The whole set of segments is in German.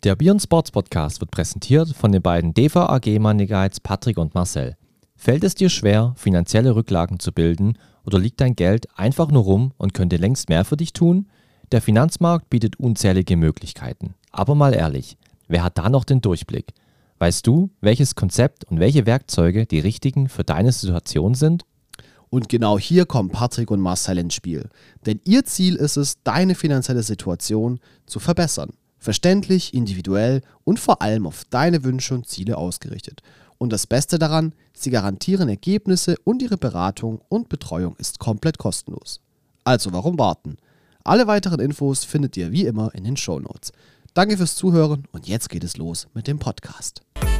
Der Beyond Sports Podcast wird präsentiert von den beiden DVAG-Money Guides Patrick und Marcel. Fällt es dir schwer, finanzielle Rücklagen zu bilden oder liegt dein Geld einfach nur rum und könnte längst mehr für dich tun? Der Finanzmarkt bietet unzählige Möglichkeiten. Aber mal ehrlich, wer hat da noch den Durchblick? Weißt du, welches Konzept und welche Werkzeuge die richtigen für deine Situation sind? Und genau hier kommen Patrick und Marcel ins Spiel. Denn ihr Ziel ist es, deine finanzielle Situation zu verbessern. Verständlich, individuell und vor allem auf deine Wünsche und Ziele ausgerichtet. Und das Beste daran, sie garantieren Ergebnisse und ihre Beratung und Betreuung ist komplett kostenlos. Also warum warten? Alle weiteren Infos findet ihr wie immer in den Shownotes. Danke fürs Zuhören und jetzt geht es los mit dem Podcast.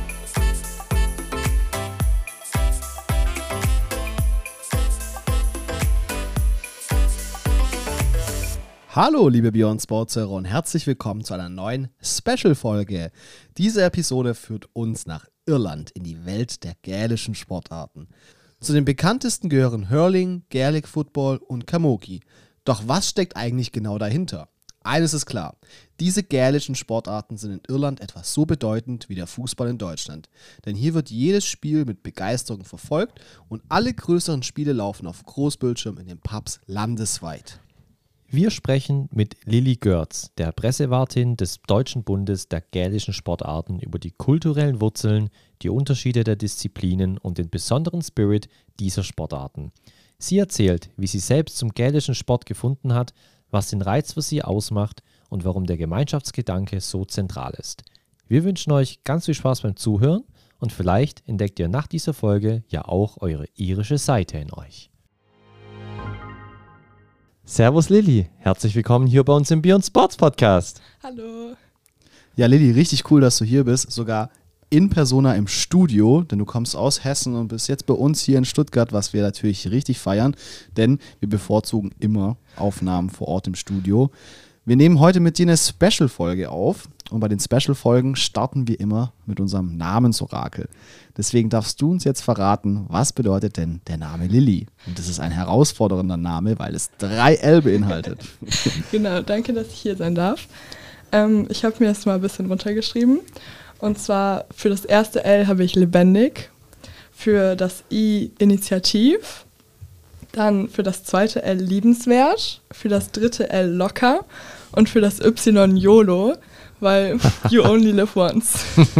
Hallo liebe Beyond Sports-Hörer und herzlich willkommen zu einer neuen Special-Folge. Diese Episode führt uns nach Irland in die Welt der gälischen Sportarten. Zu den bekanntesten gehören Hurling, Gaelic Football und Camogie. Doch was steckt eigentlich genau dahinter? Eines ist klar, diese gälischen Sportarten sind in Irland etwa so bedeutend wie der Fußball in Deutschland. Denn hier wird jedes Spiel mit Begeisterung verfolgt und alle größeren Spiele laufen auf Großbildschirm in den Pubs landesweit. Wir sprechen mit Lilly Görz, der Pressewartin des Deutschen Bundes der gälischen Sportarten, über die kulturellen Wurzeln, die Unterschiede der Disziplinen und den besonderen Spirit dieser Sportarten. Sie erzählt, wie sie selbst zum gälischen Sport gefunden hat, was den Reiz für sie ausmacht und warum der Gemeinschaftsgedanke so zentral ist. Wir wünschen euch ganz viel Spaß beim Zuhören und vielleicht entdeckt ihr nach dieser Folge ja auch eure irische Seite in euch. Servus Lilly, herzlich willkommen hier bei uns im Beyond Sports Podcast. Hallo. Ja Lilly, richtig cool, dass du hier bist, sogar in Persona im Studio, denn du kommst aus Hessen und bist jetzt bei uns hier in Stuttgart, was wir natürlich richtig feiern, denn wir bevorzugen immer Aufnahmen vor Ort im Studio. Wir nehmen heute mit dir eine Special-Folge auf und bei den Special-Folgen starten wir immer mit unserem Namensorakel. Deswegen darfst du uns jetzt verraten, was bedeutet denn der Name Lilly? Und das ist ein herausfordernder Name, weil es 3 L beinhaltet. Genau, danke, dass ich hier sein darf. Ich habe mir das mal ein bisschen runtergeschrieben. Und zwar für das erste L habe ich lebendig, für das I initiativ, dann für das zweite L liebenswert, für das dritte L locker und für das Y YOLO, weil you only live once.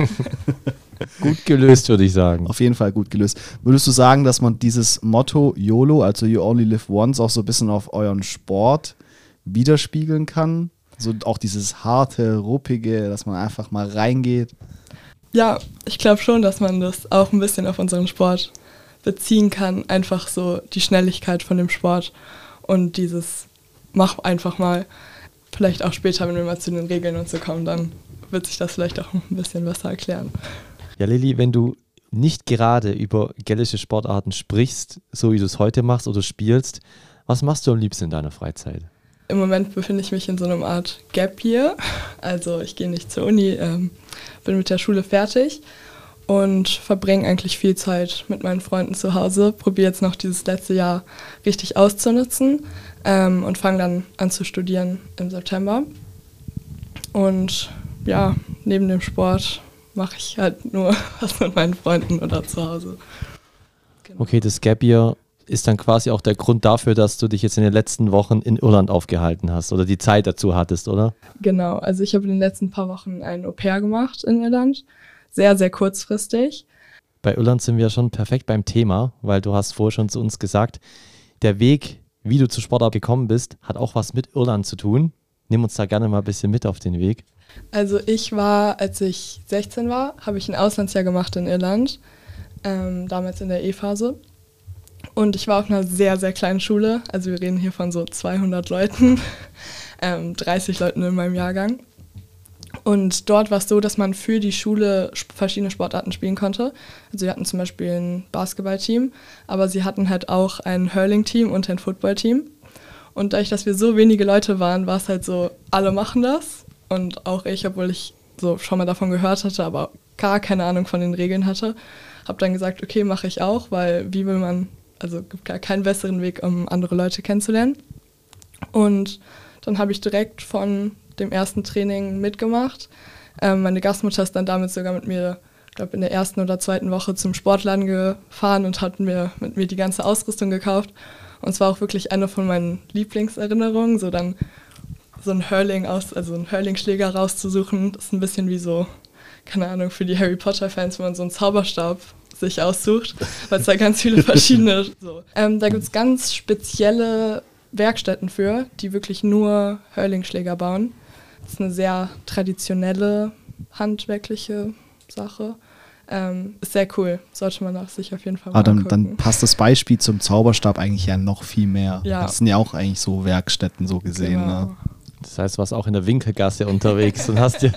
Gut gelöst, würde ich sagen. Auf jeden Fall gut gelöst. Würdest du sagen, dass man dieses Motto YOLO, also you only live once, auch so ein bisschen auf euren Sport widerspiegeln kann? So auch dieses harte, ruppige, dass man einfach mal reingeht? Ja, ich glaube schon, dass man das auch ein bisschen auf unseren Sport beziehen kann. Einfach so die Schnelligkeit von dem Sport und dieses mach einfach mal. Vielleicht auch später, wenn wir mal zu den Regeln und so kommen, dann wird sich das vielleicht auch ein bisschen besser erklären. Ja Lilly, wenn du nicht gerade über gälische Sportarten sprichst, so wie du es heute machst oder spielst, was machst du am liebsten in deiner Freizeit? Im Moment befinde ich mich in so einer Art Gap Year. Also ich gehe nicht zur Uni, bin mit der Schule fertig und verbringe eigentlich viel Zeit mit meinen Freunden zu Hause. Probiere jetzt noch dieses letzte Jahr richtig auszunutzen und fange dann an zu studieren im September. Und ja, neben dem Sport mache ich halt nur was mit meinen Freunden oder zu Hause. Genau. Okay, das Gap Year ist dann quasi auch der Grund dafür, dass du dich jetzt in den letzten Wochen in Irland aufgehalten hast oder die Zeit dazu hattest, oder? Genau, also ich habe in den letzten paar Wochen ein Au-pair gemacht in Irland. Sehr, sehr kurzfristig. Bei Irland sind wir schon perfekt beim Thema, weil du hast vorher schon zu uns gesagt, der Weg, wie du zur Sportart gekommen bist, hat auch was mit Irland zu tun. Nimm uns da gerne mal ein bisschen mit auf den Weg. Also ich war, als ich 16 war, habe ich ein Auslandsjahr gemacht in Irland, damals in der E-Phase. Und ich war auf einer sehr, sehr kleinen Schule, also wir reden hier von so 200 Leuten, 30 Leuten in meinem Jahrgang. Und dort war es so, dass man für die Schule verschiedene Sportarten spielen konnte. Also wir hatten zum Beispiel ein Basketballteam, aber sie hatten halt auch ein Hurling-Team und ein Football-Team. Und dadurch, dass wir so wenige Leute waren, war es halt so, alle machen das. Und auch ich, obwohl ich so schon mal davon gehört hatte, aber gar keine Ahnung von den Regeln hatte, habe dann gesagt, okay, mache ich auch, weil wie will man, also gibt gar keinen besseren Weg, um andere Leute kennenzulernen. Und dann habe ich direkt von dem ersten Training mitgemacht. Meine Gastmutter ist dann damit sogar mit mir, ich glaube in der 1. oder 2. Woche zum Sportladen gefahren und hat mit mir die ganze Ausrüstung gekauft. Und es war auch wirklich eine von meinen Lieblingserinnerungen, so dann so einen Hurling-Schläger rauszusuchen. Das ist ein bisschen wie so, keine Ahnung, für die Harry Potter-Fans, wenn man so einen Zauberstab sich aussucht, weil es da ganz viele verschiedene da gibt es ganz spezielle Werkstätten für, die wirklich nur Hurling-Schläger bauen. Das ist eine sehr traditionelle, handwerkliche Sache. Ist sehr cool, sollte man auch sich auf jeden Fall mal angucken. Dann passt das Beispiel zum Zauberstab eigentlich ja noch viel mehr. Ja. Das sind ja auch eigentlich so Werkstätten so gesehen. Genau. Ne? Das heißt, du warst auch in der Winkelgasse unterwegs und hast dir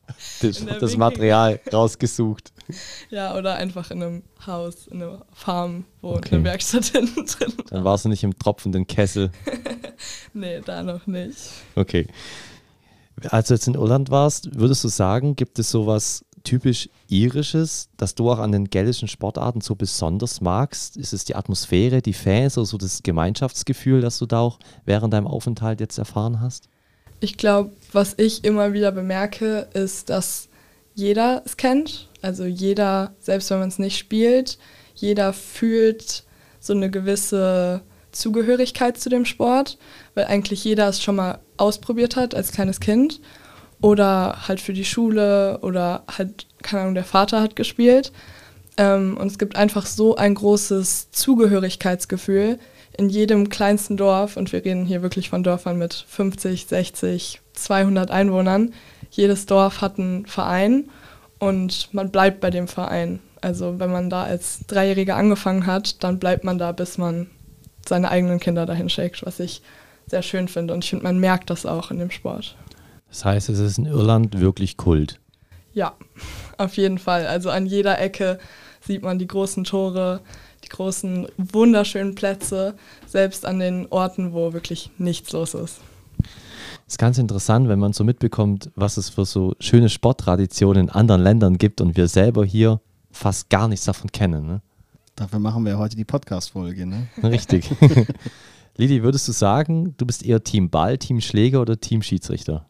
das Material rausgesucht. Ja, oder einfach in einem Haus, in einer Farm, wo eine Werkstatt hinten drin war. Dann warst du nicht im tropfenden Kessel. Nee, da noch nicht. Okay. Als du jetzt in Irland warst, würdest du sagen, gibt es sowas typisch Irisches, das du auch an den gälischen Sportarten so besonders magst? Ist es die Atmosphäre, die Fans oder so das Gemeinschaftsgefühl, das du da auch während deinem Aufenthalt jetzt erfahren hast? Ich glaube, was ich immer wieder bemerke, ist, dass jeder es kennt. Also jeder, selbst wenn man es nicht spielt, jeder fühlt so eine gewisse Zugehörigkeit zu dem Sport, weil eigentlich jeder es schon mal ausprobiert hat als kleines Kind oder halt für die Schule oder halt, keine Ahnung, der Vater hat gespielt. Und es gibt einfach so ein großes Zugehörigkeitsgefühl in jedem kleinsten Dorf, und wir reden hier wirklich von Dörfern mit 50, 60, 200 Einwohnern. Jedes Dorf hat einen Verein und man bleibt bei dem Verein. Also wenn man da als Dreijähriger angefangen hat, dann bleibt man da, bis man seine eigenen Kinder dahin schickt, was ich sehr schön finde. Und ich finde, man merkt das auch in dem Sport. Das heißt, es ist in Irland wirklich Kult. Ja, auf jeden Fall. Also an jeder Ecke sieht man die großen Tore, die großen, wunderschönen Plätze, selbst an den Orten, wo wirklich nichts los ist. Das ist ganz interessant, wenn man so mitbekommt, was es für so schöne Sporttraditionen in anderen Ländern gibt und wir selber hier fast gar nichts davon kennen. Ne? Dafür machen wir heute die Podcast-Folge, ne? Richtig. Lili, würdest du sagen, du bist eher Team Ball, Team Schläger oder Team Schiedsrichter?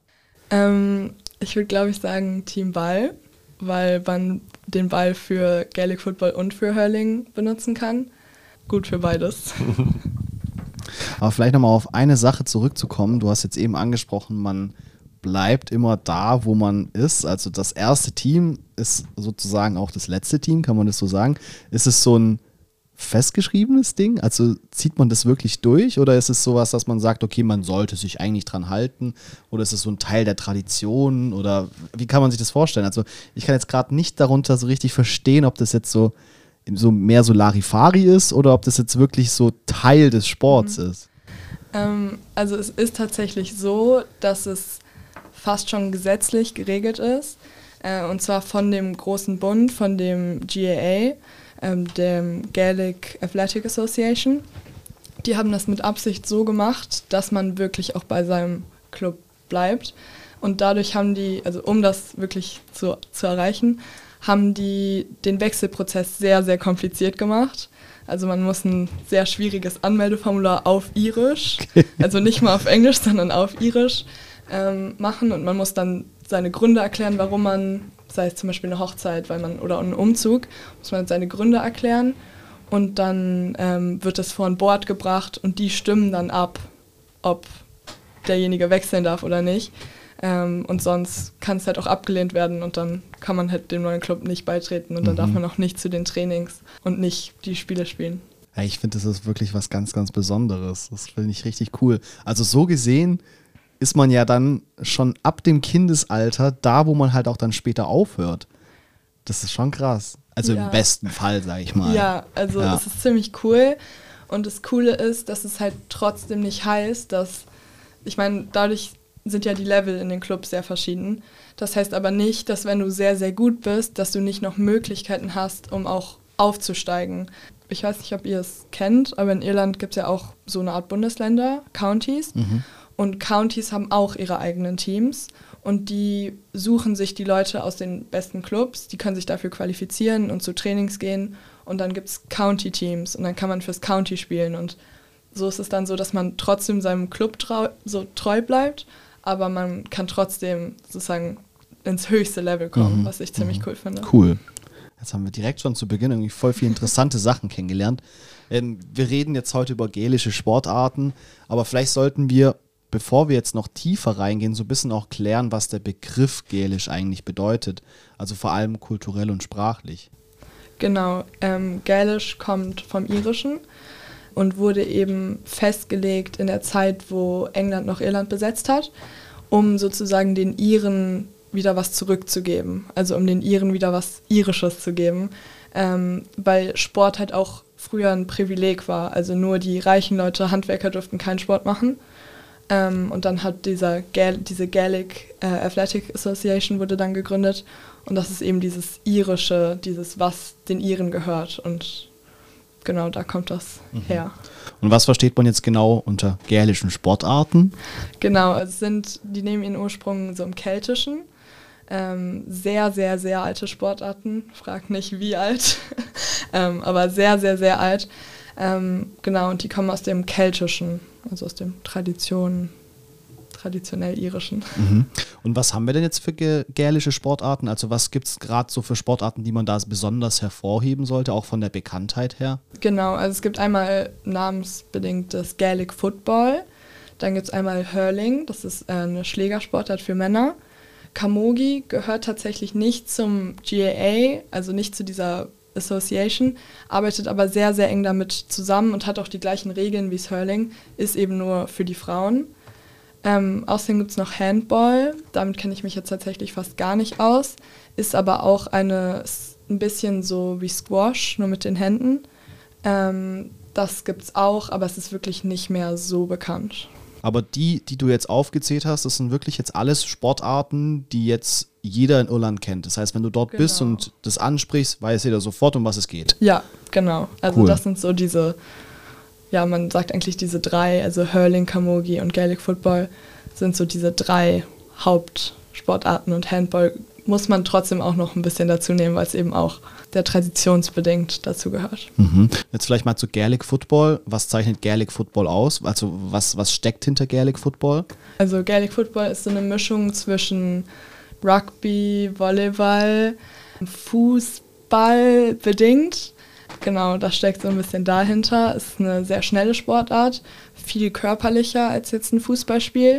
Ich würde, glaube ich, sagen Team Ball, weil man den Ball für Gaelic Football und für Hurling benutzen kann. Gut für beides. Aber vielleicht nochmal auf eine Sache zurückzukommen. Du hast jetzt eben angesprochen, man bleibt immer da, wo man ist. Also das erste Team ist sozusagen auch das letzte Team, kann man das so sagen. Ist es so ein festgeschriebenes Ding? Also zieht man das wirklich durch oder ist es sowas, dass man sagt, okay, man sollte sich eigentlich dran halten oder ist es so ein Teil der Tradition oder wie kann man sich das vorstellen? Also ich kann jetzt gerade nicht darunter so richtig verstehen, ob das jetzt so mehr so Larifari ist oder ob das jetzt wirklich so Teil des Sports ist. Also es ist tatsächlich so, dass es fast schon gesetzlich geregelt ist, und zwar von dem großen Bund, von dem GAA, dem Gaelic Athletic Association. Die haben das mit Absicht so gemacht, dass man wirklich auch bei seinem Club bleibt. Und dadurch haben die, also um das wirklich zu erreichen, haben die den Wechselprozess sehr, sehr kompliziert gemacht. Also man muss ein sehr schwieriges Anmeldeformular auf Irisch, also nicht mal auf Englisch, sondern auf Irisch machen. Und man muss dann seine Gründe erklären, warum man, sei es zum Beispiel eine Hochzeit oder einen Umzug, muss man seine Gründe erklären. Und dann wird es vor ein Board gebracht und die stimmen dann ab, ob derjenige wechseln darf oder nicht. Und sonst kann es halt auch abgelehnt werden und dann kann man halt dem neuen Club nicht beitreten und dann darf man auch nicht zu den Trainings und nicht die Spiele spielen. Ja, ich finde, das ist wirklich was ganz, ganz Besonderes. Das finde ich richtig cool. Also so gesehen ist man ja dann schon ab dem Kindesalter da, wo man halt auch dann später aufhört. Das ist schon krass. Also im besten Fall, sage ich mal. Ja, also es ist ziemlich cool und das Coole ist, dass es halt trotzdem nicht heißt, dass, ich meine, dadurch sind ja die Level in den Clubs sehr verschieden. Das heißt aber nicht, dass wenn du sehr, sehr gut bist, dass du nicht noch Möglichkeiten hast, um auch aufzusteigen. Ich weiß nicht, ob ihr es kennt, aber in Irland gibt es ja auch so eine Art Bundesländer, Counties. Und Counties haben auch ihre eigenen Teams und die suchen sich die Leute aus den besten Clubs, die können sich dafür qualifizieren und zu Trainings gehen und dann gibt es County-Teams und dann kann man fürs County spielen und so ist es dann so, dass man trotzdem seinem Club treu bleibt, aber man kann trotzdem sozusagen ins höchste Level kommen, was ich ziemlich cool finde. Cool. Jetzt haben wir direkt schon zu Beginn irgendwie voll viele interessante Sachen kennengelernt. Wir reden jetzt heute über gälische Sportarten, aber vielleicht sollten wir, bevor wir jetzt noch tiefer reingehen, so ein bisschen auch klären, was der Begriff Gälisch eigentlich bedeutet. Also vor allem kulturell und sprachlich. Genau, Gälisch kommt vom Irischen und wurde eben festgelegt in der Zeit, wo England noch Irland besetzt hat, um sozusagen den Iren wieder was zurückzugeben. Also um den Iren wieder was Irisches zu geben, weil Sport halt auch früher ein Privileg war. Also nur die reichen Leute, Handwerker durften keinen Sport machen. Und dann hat diese Gaelic Athletic Association wurde dann gegründet. Und das ist eben dieses Irische, dieses, was den Iren gehört. Und genau, da kommt das her. Und was versteht man jetzt genau unter gälischen Sportarten? Genau, die nehmen ihren Ursprung so im Keltischen. Sehr, sehr, sehr alte Sportarten. Frag nicht, wie alt. Aber sehr, sehr, sehr alt. Genau, und die kommen aus dem Keltischen, also aus dem traditionell Irischen. Und was haben wir denn jetzt für gälische Sportarten? Also was gibt es gerade so für Sportarten, die man da besonders hervorheben sollte, auch von der Bekanntheit her? Genau, also es gibt einmal namensbedingt das Gaelic Football, dann gibt es einmal Hurling, das ist eine Schlägersportart für Männer. Camogie gehört tatsächlich nicht zum GAA, also nicht zu dieser Association, arbeitet aber sehr, sehr eng damit zusammen und hat auch die gleichen Regeln wie das Hurling, ist eben nur für die Frauen. Außerdem gibt es noch Handball, damit kenne ich mich jetzt tatsächlich fast gar nicht aus, ist aber auch ein bisschen so wie Squash, nur mit den Händen. Das gibt es auch, aber es ist wirklich nicht mehr so bekannt. Aber die du jetzt aufgezählt hast, das sind wirklich jetzt alles Sportarten, die jetzt jeder in Irland kennt. Das heißt, wenn du dort bist und das ansprichst, weiß jeder sofort, um was es geht. Ja, genau. Also cool. Das sind so man sagt eigentlich diese drei, also Hurling, Camogie und Gaelic Football sind so diese drei Hauptsportarten und Handball muss man trotzdem auch noch ein bisschen dazu nehmen, weil es eben auch der traditionsbedingt dazu gehört. Jetzt vielleicht mal zu Gaelic Football. Was zeichnet Gaelic Football aus? Also was steckt hinter Gaelic Football? Also Gaelic Football ist so eine Mischung zwischen Rugby, Volleyball, Fußball bedingt. Genau, das steckt so ein bisschen dahinter. Es ist eine sehr schnelle Sportart, viel körperlicher als jetzt ein Fußballspiel.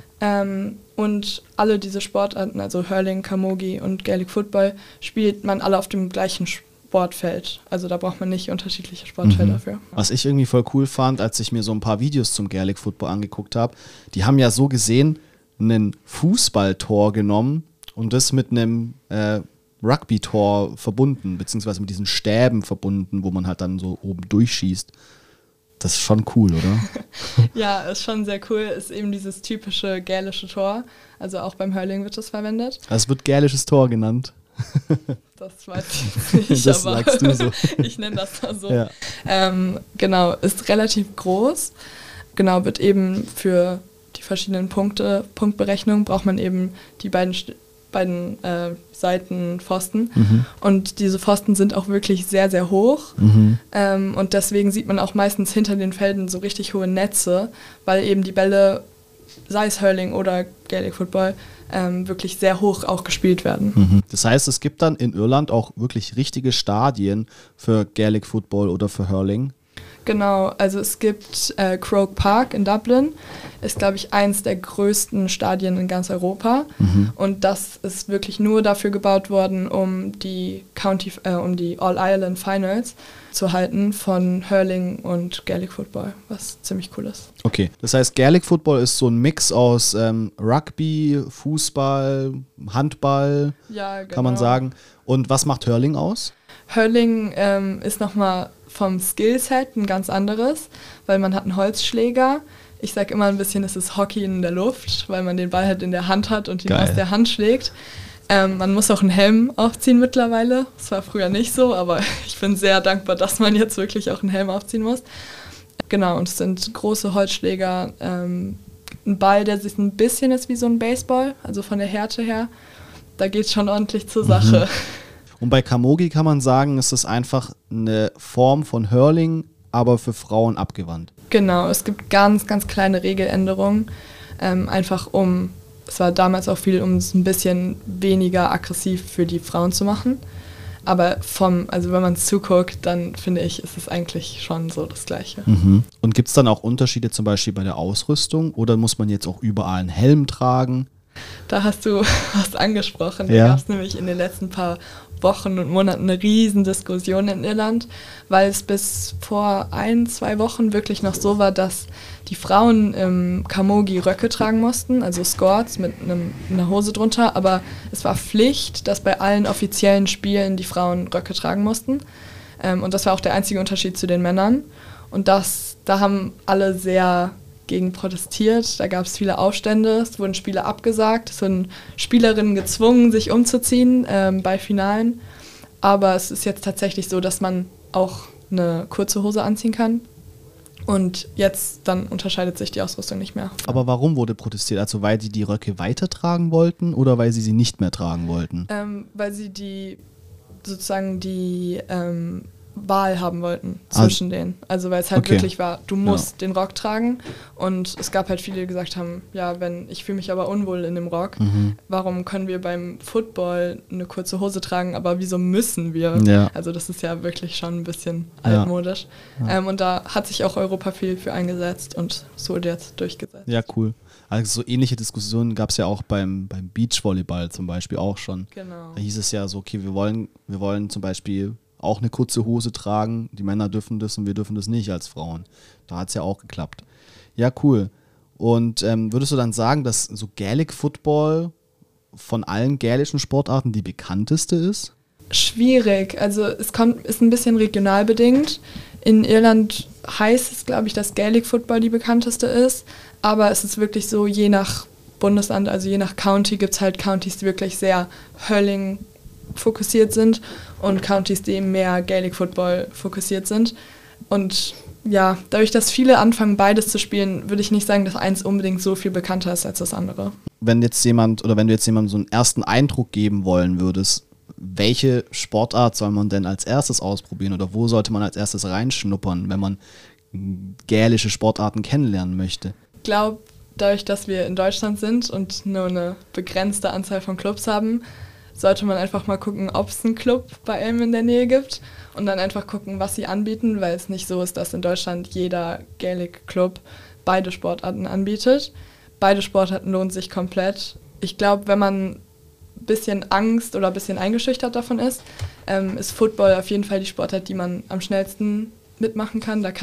Und alle diese Sportarten, also Hurling, Camogie und Gaelic Football, spielt man alle auf dem gleichen Sportfeld. Also da braucht man nicht unterschiedliche Sportfelder für. Was ich irgendwie voll cool fand, als ich mir so ein paar Videos zum Gaelic Football angeguckt habe, die haben ja so gesehen ein Fußballtor genommen und das mit einem Rugby-Tor verbunden, beziehungsweise mit diesen Stäben verbunden, wo man halt dann so oben durchschießt. Das ist schon cool, oder? Ja, ist schon sehr cool. Ist eben dieses typische gälische Tor. Also auch beim Hurling wird das verwendet. Es wird gälisches Tor genannt. Das weiß ich nicht, das aber sagst du so. Ich nenne das mal so. Ja. Genau, ist relativ groß. Genau, wird eben für die verschiedenen Punktberechnungen braucht man eben die beiden Seitenpfosten. Und diese Pfosten sind auch wirklich sehr, sehr hoch. Und deswegen sieht man auch meistens hinter den Feldern so richtig hohe Netze, weil eben die Bälle, sei es Hurling oder Gaelic Football, wirklich sehr hoch auch gespielt werden. Das heißt, es gibt dann in Irland auch wirklich richtige Stadien für Gaelic Football oder für Hurling? Genau, also es gibt Croke Park in Dublin, ist glaube ich eins der größten Stadien in ganz Europa und das ist wirklich nur dafür gebaut worden, um die All-Ireland Finals zu halten von Hurling und Gaelic Football, was ziemlich cool ist. Okay, das heißt Gaelic Football ist so ein Mix aus Rugby, Fußball, Handball, ja, genau. Kann man sagen. Und was macht Hurling aus? Hurling ist nochmal vom Skillset ein ganz anderes, weil man hat einen Holzschläger. Ich sage immer ein bisschen, es ist Hockey in der Luft, weil man den Ball halt in der Hand hat und ihn aus der Hand schlägt. Man muss auch einen Helm aufziehen mittlerweile. Das war früher nicht so, aber ich bin sehr dankbar, dass man jetzt wirklich auch einen Helm aufziehen muss. Genau, und es sind große Holzschläger. Ein Ball, der sich ein bisschen ist wie so ein Baseball, also von der Härte her. Da geht es schon ordentlich zur Sache. Und bei Camogie kann man sagen, ist es einfach eine Form von Hurling, aber für Frauen abgewandt. Genau, es gibt ganz, ganz kleine Regeländerungen, einfach um es war damals auch viel, um es ein bisschen weniger aggressiv für die Frauen zu machen. Aber also wenn man es zuguckt, dann finde ich, ist es eigentlich schon so das Gleiche. Mhm. Und gibt es dann auch Unterschiede zum Beispiel bei der Ausrüstung oder muss man jetzt auch überall einen Helm tragen? Da hast du was angesprochen. Da Ja. gab es nämlich in den letzten paar Wochen und Monaten eine riesen Diskussion in Irland, weil es bis vor 1-2 Wochen wirklich noch so war, dass die Frauen im Camogie Röcke tragen mussten, also Skirts mit einer Hose drunter, aber es war Pflicht, dass bei allen offiziellen Spielen die Frauen Röcke tragen mussten. Und das war auch der einzige Unterschied zu den Männern. Und da haben alle sehr gegen protestiert, da gab es viele Aufstände, es wurden Spiele abgesagt, es wurden Spielerinnen gezwungen, sich umzuziehen bei Finalen, aber es ist jetzt tatsächlich so, dass man auch eine kurze Hose anziehen kann und jetzt dann unterscheidet sich die Ausrüstung nicht mehr. Aber warum wurde protestiert? Also weil sie die Röcke weitertragen wollten oder weil sie nicht mehr tragen wollten? Weil sie die Wahl haben wollten zwischen denen. Also weil es halt wirklich war, du musst den Rock tragen und es gab halt viele, die gesagt haben, ja, ich fühle mich aber unwohl in dem Rock, warum können wir beim Football eine kurze Hose tragen, aber wieso müssen wir? Ja. Also das ist ja wirklich schon ein bisschen altmodisch. Ja. Und da hat sich auch Europa viel für eingesetzt und es wurde jetzt durchgesetzt. Ja, cool. Also so ähnliche Diskussionen gab es ja auch beim Beachvolleyball zum Beispiel auch schon. Genau. Da hieß es ja so, okay, wir wollen zum Beispiel auch eine kurze Hose tragen. Die Männer dürfen das und wir dürfen das nicht als Frauen. Da hat es ja auch geklappt. Ja, cool. Und würdest du dann sagen, dass so Gaelic Football von allen gälischen Sportarten die bekannteste ist? Schwierig. Also ist ein bisschen regional bedingt. In Irland heißt es, glaube ich, dass Gaelic Football die bekannteste ist. Aber es ist wirklich so, je nach Bundesland, also je nach County, gibt es halt Countys, die wirklich sehr Hurling fokussiert sind und Countys, die eben mehr Gaelic Football fokussiert sind. Und ja, dadurch, dass viele anfangen, beides zu spielen, würde ich nicht sagen, dass eins unbedingt so viel bekannter ist als das andere. Wenn du jetzt jemandem so einen ersten Eindruck geben wollen würdest, welche Sportart soll man denn als erstes ausprobieren oder wo sollte man als erstes reinschnuppern, wenn man gälische Sportarten kennenlernen möchte? Ich glaube, dadurch, dass wir in Deutschland sind und nur eine begrenzte Anzahl von Clubs haben, sollte man einfach mal gucken, ob es einen Club bei einem in der Nähe gibt und dann einfach gucken, was sie anbieten, weil es nicht so ist, dass in Deutschland jeder Gaelic Club beide Sportarten anbietet. Beide Sportarten lohnen sich komplett. Ich glaube, wenn man ein bisschen Angst oder ein bisschen eingeschüchtert davon ist Football auf jeden Fall die Sportart, die man am schnellsten mitmachen kann. Das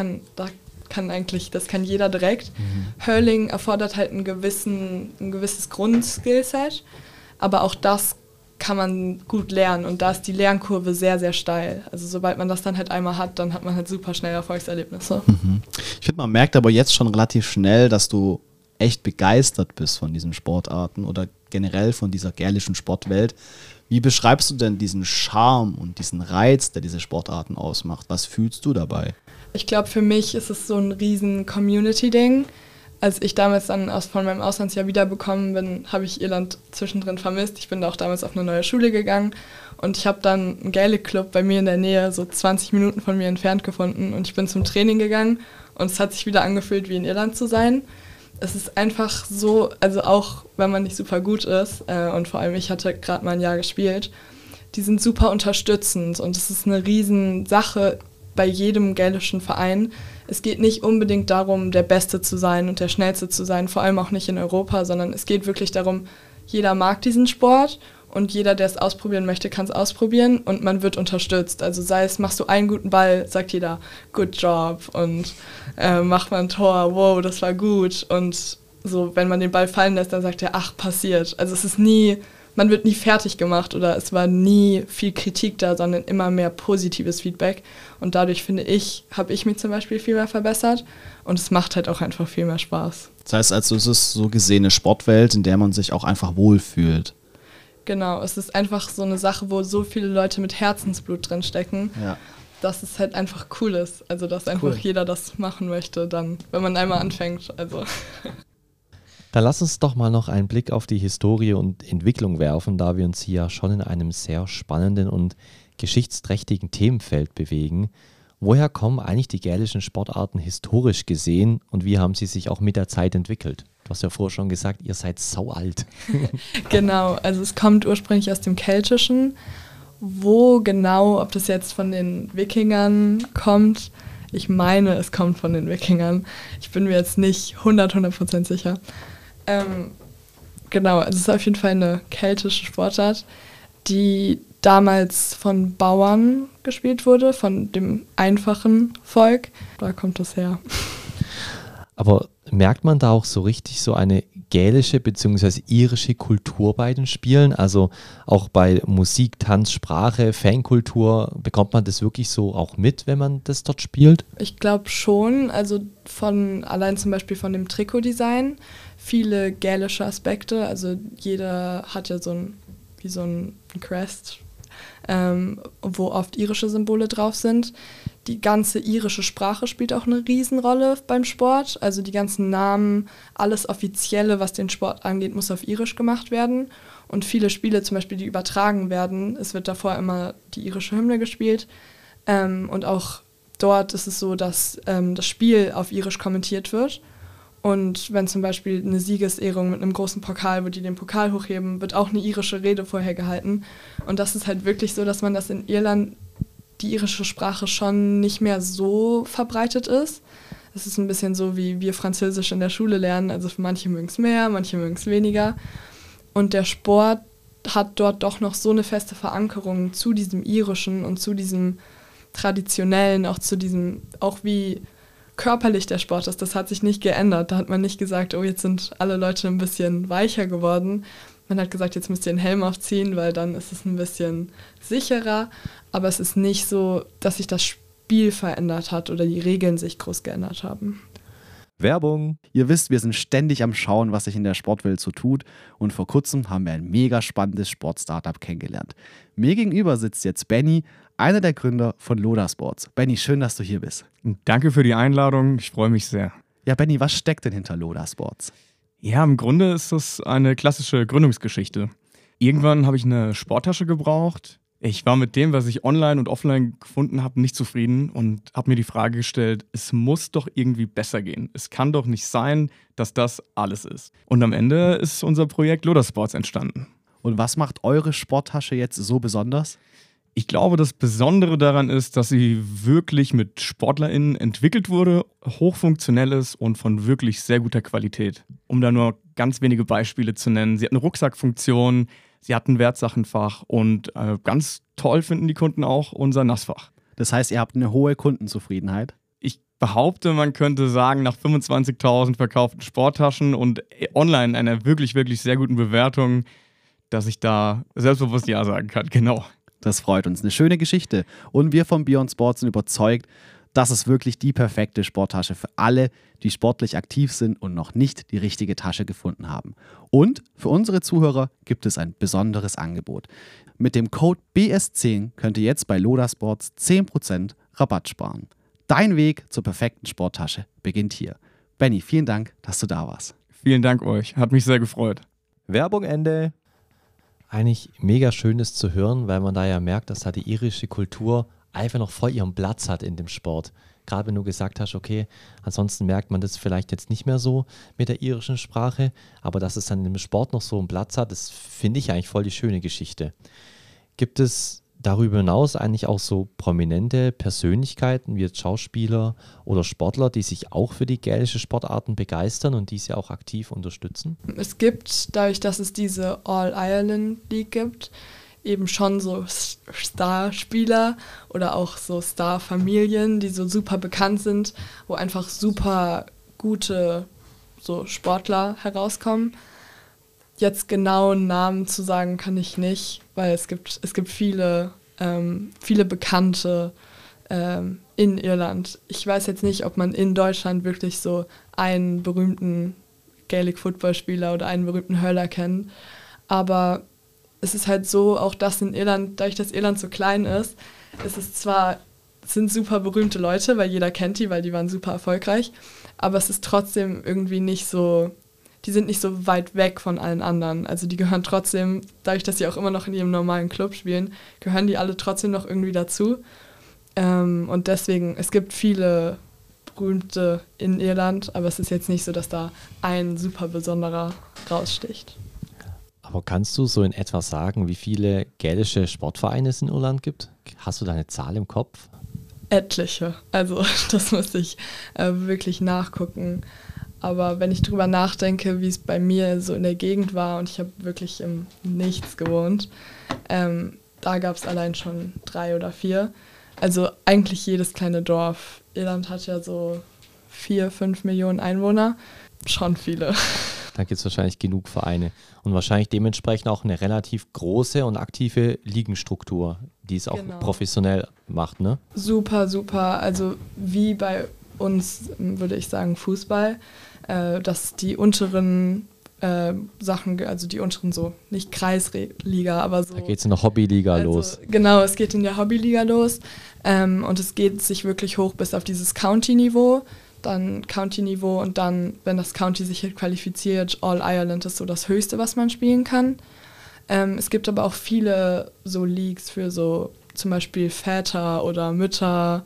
kann jeder direkt. Hurling erfordert halt ein gewisses Grundskillset, aber auch das kann man gut lernen und da ist die Lernkurve sehr, sehr steil. Also sobald man das dann halt einmal hat, dann hat man halt super schnell Erfolgserlebnisse. Ich finde, man merkt aber jetzt schon relativ schnell, dass du echt begeistert bist von diesen Sportarten oder generell von dieser gälischen Sportwelt. Wie beschreibst du denn diesen Charme und diesen Reiz, der diese Sportarten ausmacht? Was fühlst du dabei? Ich glaube, für mich ist es so ein riesen Community-Ding. Als ich damals dann von meinem Auslandsjahr wiederbekommen bin, habe ich Irland zwischendrin vermisst. Ich bin da auch damals auf eine neue Schule gegangen und ich habe dann einen Gaelic Club bei mir in der Nähe, so 20 Minuten von mir entfernt gefunden und ich bin zum Training gegangen und es hat sich wieder angefühlt, wie in Irland zu sein. Es ist einfach so, also auch wenn man nicht super gut ist und vor allem ich hatte gerade mal ein Jahr gespielt, die sind super unterstützend und es ist eine riesen Sache bei jedem gälischen Verein. Es geht nicht unbedingt darum, der Beste zu sein und der Schnellste zu sein, vor allem auch nicht in Europa, sondern es geht wirklich darum, jeder mag diesen Sport und jeder, der es ausprobieren möchte, kann es ausprobieren und man wird unterstützt. Also sei es, machst du einen guten Ball, sagt jeder, good job und macht man ein Tor, wow, das war gut und so, wenn man den Ball fallen lässt, dann sagt er, ach, passiert. Also es ist man wird nie fertig gemacht oder es war nie viel Kritik da, sondern immer mehr positives Feedback. Und dadurch, finde ich, habe ich mich zum Beispiel viel mehr verbessert und es macht halt auch einfach viel mehr Spaß. Das heißt also, es ist so gesehen eine Sportwelt, in der man sich auch einfach wohlfühlt. Genau, es ist einfach so eine Sache, wo so viele Leute mit Herzensblut drin stecken, dass es halt einfach cool ist. Also, dass einfach jeder das machen möchte, dann, wenn man einmal anfängt. Also. Dann lass uns doch mal noch einen Blick auf die Historie und Entwicklung werfen, da wir uns hier ja schon in einem sehr spannenden und geschichtsträchtigen Themenfeld bewegen. Woher kommen eigentlich die gälischen Sportarten historisch gesehen und wie haben sie sich auch mit der Zeit entwickelt? Du hast ja vorher schon gesagt, ihr seid saualt. Genau, also es kommt ursprünglich aus dem Keltischen. Wo genau, ob das jetzt von den Wikingern kommt, ich meine, es kommt von den Wikingern. Ich bin mir jetzt nicht 100% sicher. Genau, also es ist auf jeden Fall eine keltische Sportart, die damals von Bauern gespielt wurde, von dem einfachen Volk. Da kommt das her. Aber merkt man da auch so richtig so eine gälische bzw. irische Kultur bei den Spielen? Also auch bei Musik, Tanz, Sprache, Fankultur, bekommt man das wirklich so auch mit, wenn man das dort spielt? Ich glaube schon, also allein zum Beispiel von dem Trikotdesign, viele gälische Aspekte, also jeder hat ja so ein Crest, wo oft irische Symbole drauf sind. Die ganze irische Sprache spielt auch eine Riesenrolle beim Sport. Also die ganzen Namen, alles Offizielle, was den Sport angeht, muss auf Irisch gemacht werden. Und viele Spiele zum Beispiel, die übertragen werden, es wird davor immer die irische Hymne gespielt. Und auch dort ist es so, dass das Spiel auf Irisch kommentiert wird. Und wenn zum Beispiel eine Siegesehrung mit einem großen Pokal, wo die den Pokal hochheben, wird auch eine irische Rede vorher gehalten. Und das ist halt wirklich so, dass man das in Irland, die irische Sprache schon nicht mehr so verbreitet ist. Es ist ein bisschen so, wie wir Französisch in der Schule lernen. Also manche mögen es mehr, manche mögen es weniger. Und der Sport hat dort doch noch so eine feste Verankerung zu diesem Irischen und zu diesem Traditionellen, auch zu diesem, auch wie körperlich der Sport ist. Das hat sich nicht geändert. Da hat man nicht gesagt, oh, jetzt sind alle Leute ein bisschen weicher geworden. Man hat gesagt, jetzt müsst ihr den Helm aufziehen, weil dann ist es ein bisschen sicherer. Aber es ist nicht so, dass sich das Spiel verändert hat oder die Regeln sich groß geändert haben. Werbung! Ihr wisst, wir sind ständig am Schauen, was sich in der Sportwelt so tut. Und vor kurzem haben wir ein mega spannendes Sport-Startup kennengelernt. Mir gegenüber sitzt jetzt Benny, einer der Gründer von Loda Sports. Benny, schön, dass du hier bist. Danke für die Einladung, ich freue mich sehr. Ja, Benny, was steckt denn hinter Loda Sports? Ja, im Grunde ist das eine klassische Gründungsgeschichte. Irgendwann habe ich eine Sporttasche gebraucht. Ich war mit dem, was ich online und offline gefunden habe, nicht zufrieden und habe mir die Frage gestellt, es muss doch irgendwie besser gehen. Es kann doch nicht sein, dass das alles ist. Und am Ende ist unser Projekt Loda Sports entstanden. Und was macht eure Sporttasche jetzt so besonders? Ich glaube, das Besondere daran ist, dass sie wirklich mit SportlerInnen entwickelt wurde, hochfunktionell ist und von wirklich sehr guter Qualität. Um da nur ganz wenige Beispiele zu nennen. Sie hat eine Rucksackfunktion, sie hat ein Wertsachenfach und ganz toll finden die Kunden auch unser Nassfach. Das heißt, ihr habt eine hohe Kundenzufriedenheit? Ich behaupte, man könnte sagen, nach 25.000 verkauften Sporttaschen und online einer wirklich, wirklich sehr guten Bewertung, dass ich da selbstbewusst Ja sagen kann, genau. Das freut uns. Eine schöne Geschichte. Und wir von Beyond Sports sind überzeugt, das ist wirklich die perfekte Sporttasche für alle, die sportlich aktiv sind und noch nicht die richtige Tasche gefunden haben. Und für unsere Zuhörer gibt es ein besonderes Angebot. Mit dem Code BS10 könnt ihr jetzt bei Loda Sports 10% Rabatt sparen. Dein Weg zur perfekten Sporttasche beginnt hier. Benny, vielen Dank, dass du da warst. Vielen Dank euch, hat mich sehr gefreut. Werbung Ende! Eigentlich mega schönes zu hören, weil man da ja merkt, dass da die irische Kultur einfach noch voll ihren Platz hat in dem Sport. Gerade wenn du gesagt hast, okay, ansonsten merkt man das vielleicht jetzt nicht mehr so mit der irischen Sprache, aber dass es dann im Sport noch so einen Platz hat, das finde ich eigentlich voll die schöne Geschichte. Gibt es darüber hinaus eigentlich auch so prominente Persönlichkeiten wie jetzt Schauspieler oder Sportler, die sich auch für die gälische Sportarten begeistern und diese auch aktiv unterstützen? Es gibt, dadurch, dass es diese All-Ireland League gibt, eben schon so Starspieler oder auch so Starfamilien, die so super bekannt sind, wo einfach super gute so Sportler herauskommen. Jetzt genau einen Namen zu sagen, kann ich nicht, weil es gibt viele Bekannte in Irland. Ich weiß jetzt nicht, ob man in Deutschland wirklich so einen berühmten Gaelic-Football-Spieler oder einen berühmten Hurler kennt, aber es ist halt so, auch das in Irland, dadurch, dass Irland so klein ist, es sind super berühmte Leute, weil jeder kennt die, weil die waren super erfolgreich, aber es ist trotzdem irgendwie nicht so, die sind nicht so weit weg von allen anderen. Also die gehören trotzdem, dadurch, dass sie auch immer noch in ihrem normalen Club spielen, gehören die alle trotzdem noch irgendwie dazu. Und deswegen, es gibt viele berühmte in Irland, aber es ist jetzt nicht so, dass da ein super besonderer raussticht. Aber kannst du so in etwa sagen, wie viele gälische Sportvereine es in Irland gibt? Hast du da eine Zahl im Kopf? Etliche, also das muss ich wirklich nachgucken. Aber wenn ich drüber nachdenke, wie es bei mir so in der Gegend war, und ich habe wirklich im Nichts gewohnt, da gab es allein schon 3 oder 4. Also eigentlich jedes kleine Dorf. Irland hat ja so 4-5 Millionen Einwohner. Schon viele. Da gibt es wahrscheinlich genug Vereine und wahrscheinlich dementsprechend auch eine relativ große und aktive Ligenstruktur, die es auch professionell macht, ne? Super, super. Also wie bei uns, würde ich sagen, Fußball, dass die unteren Sachen, also die unteren so, nicht Kreisliga, aber so. Da geht es in der Hobbyliga los. Genau, es geht in der Hobbyliga los und es geht sich wirklich hoch bis auf dieses County-Niveau, dann County-Niveau und dann, wenn das County sich halt qualifiziert, All Ireland ist so das Höchste, was man spielen kann. Es gibt aber auch viele so Leagues für so zum Beispiel Väter oder Mütter,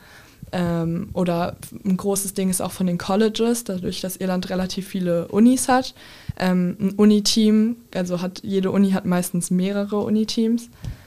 oder ein großes Ding ist auch von den Colleges, dadurch, dass Irland relativ viele Unis hat. Ein Uni-Team, also jede Uni hat meistens mehrere Uni-Teams.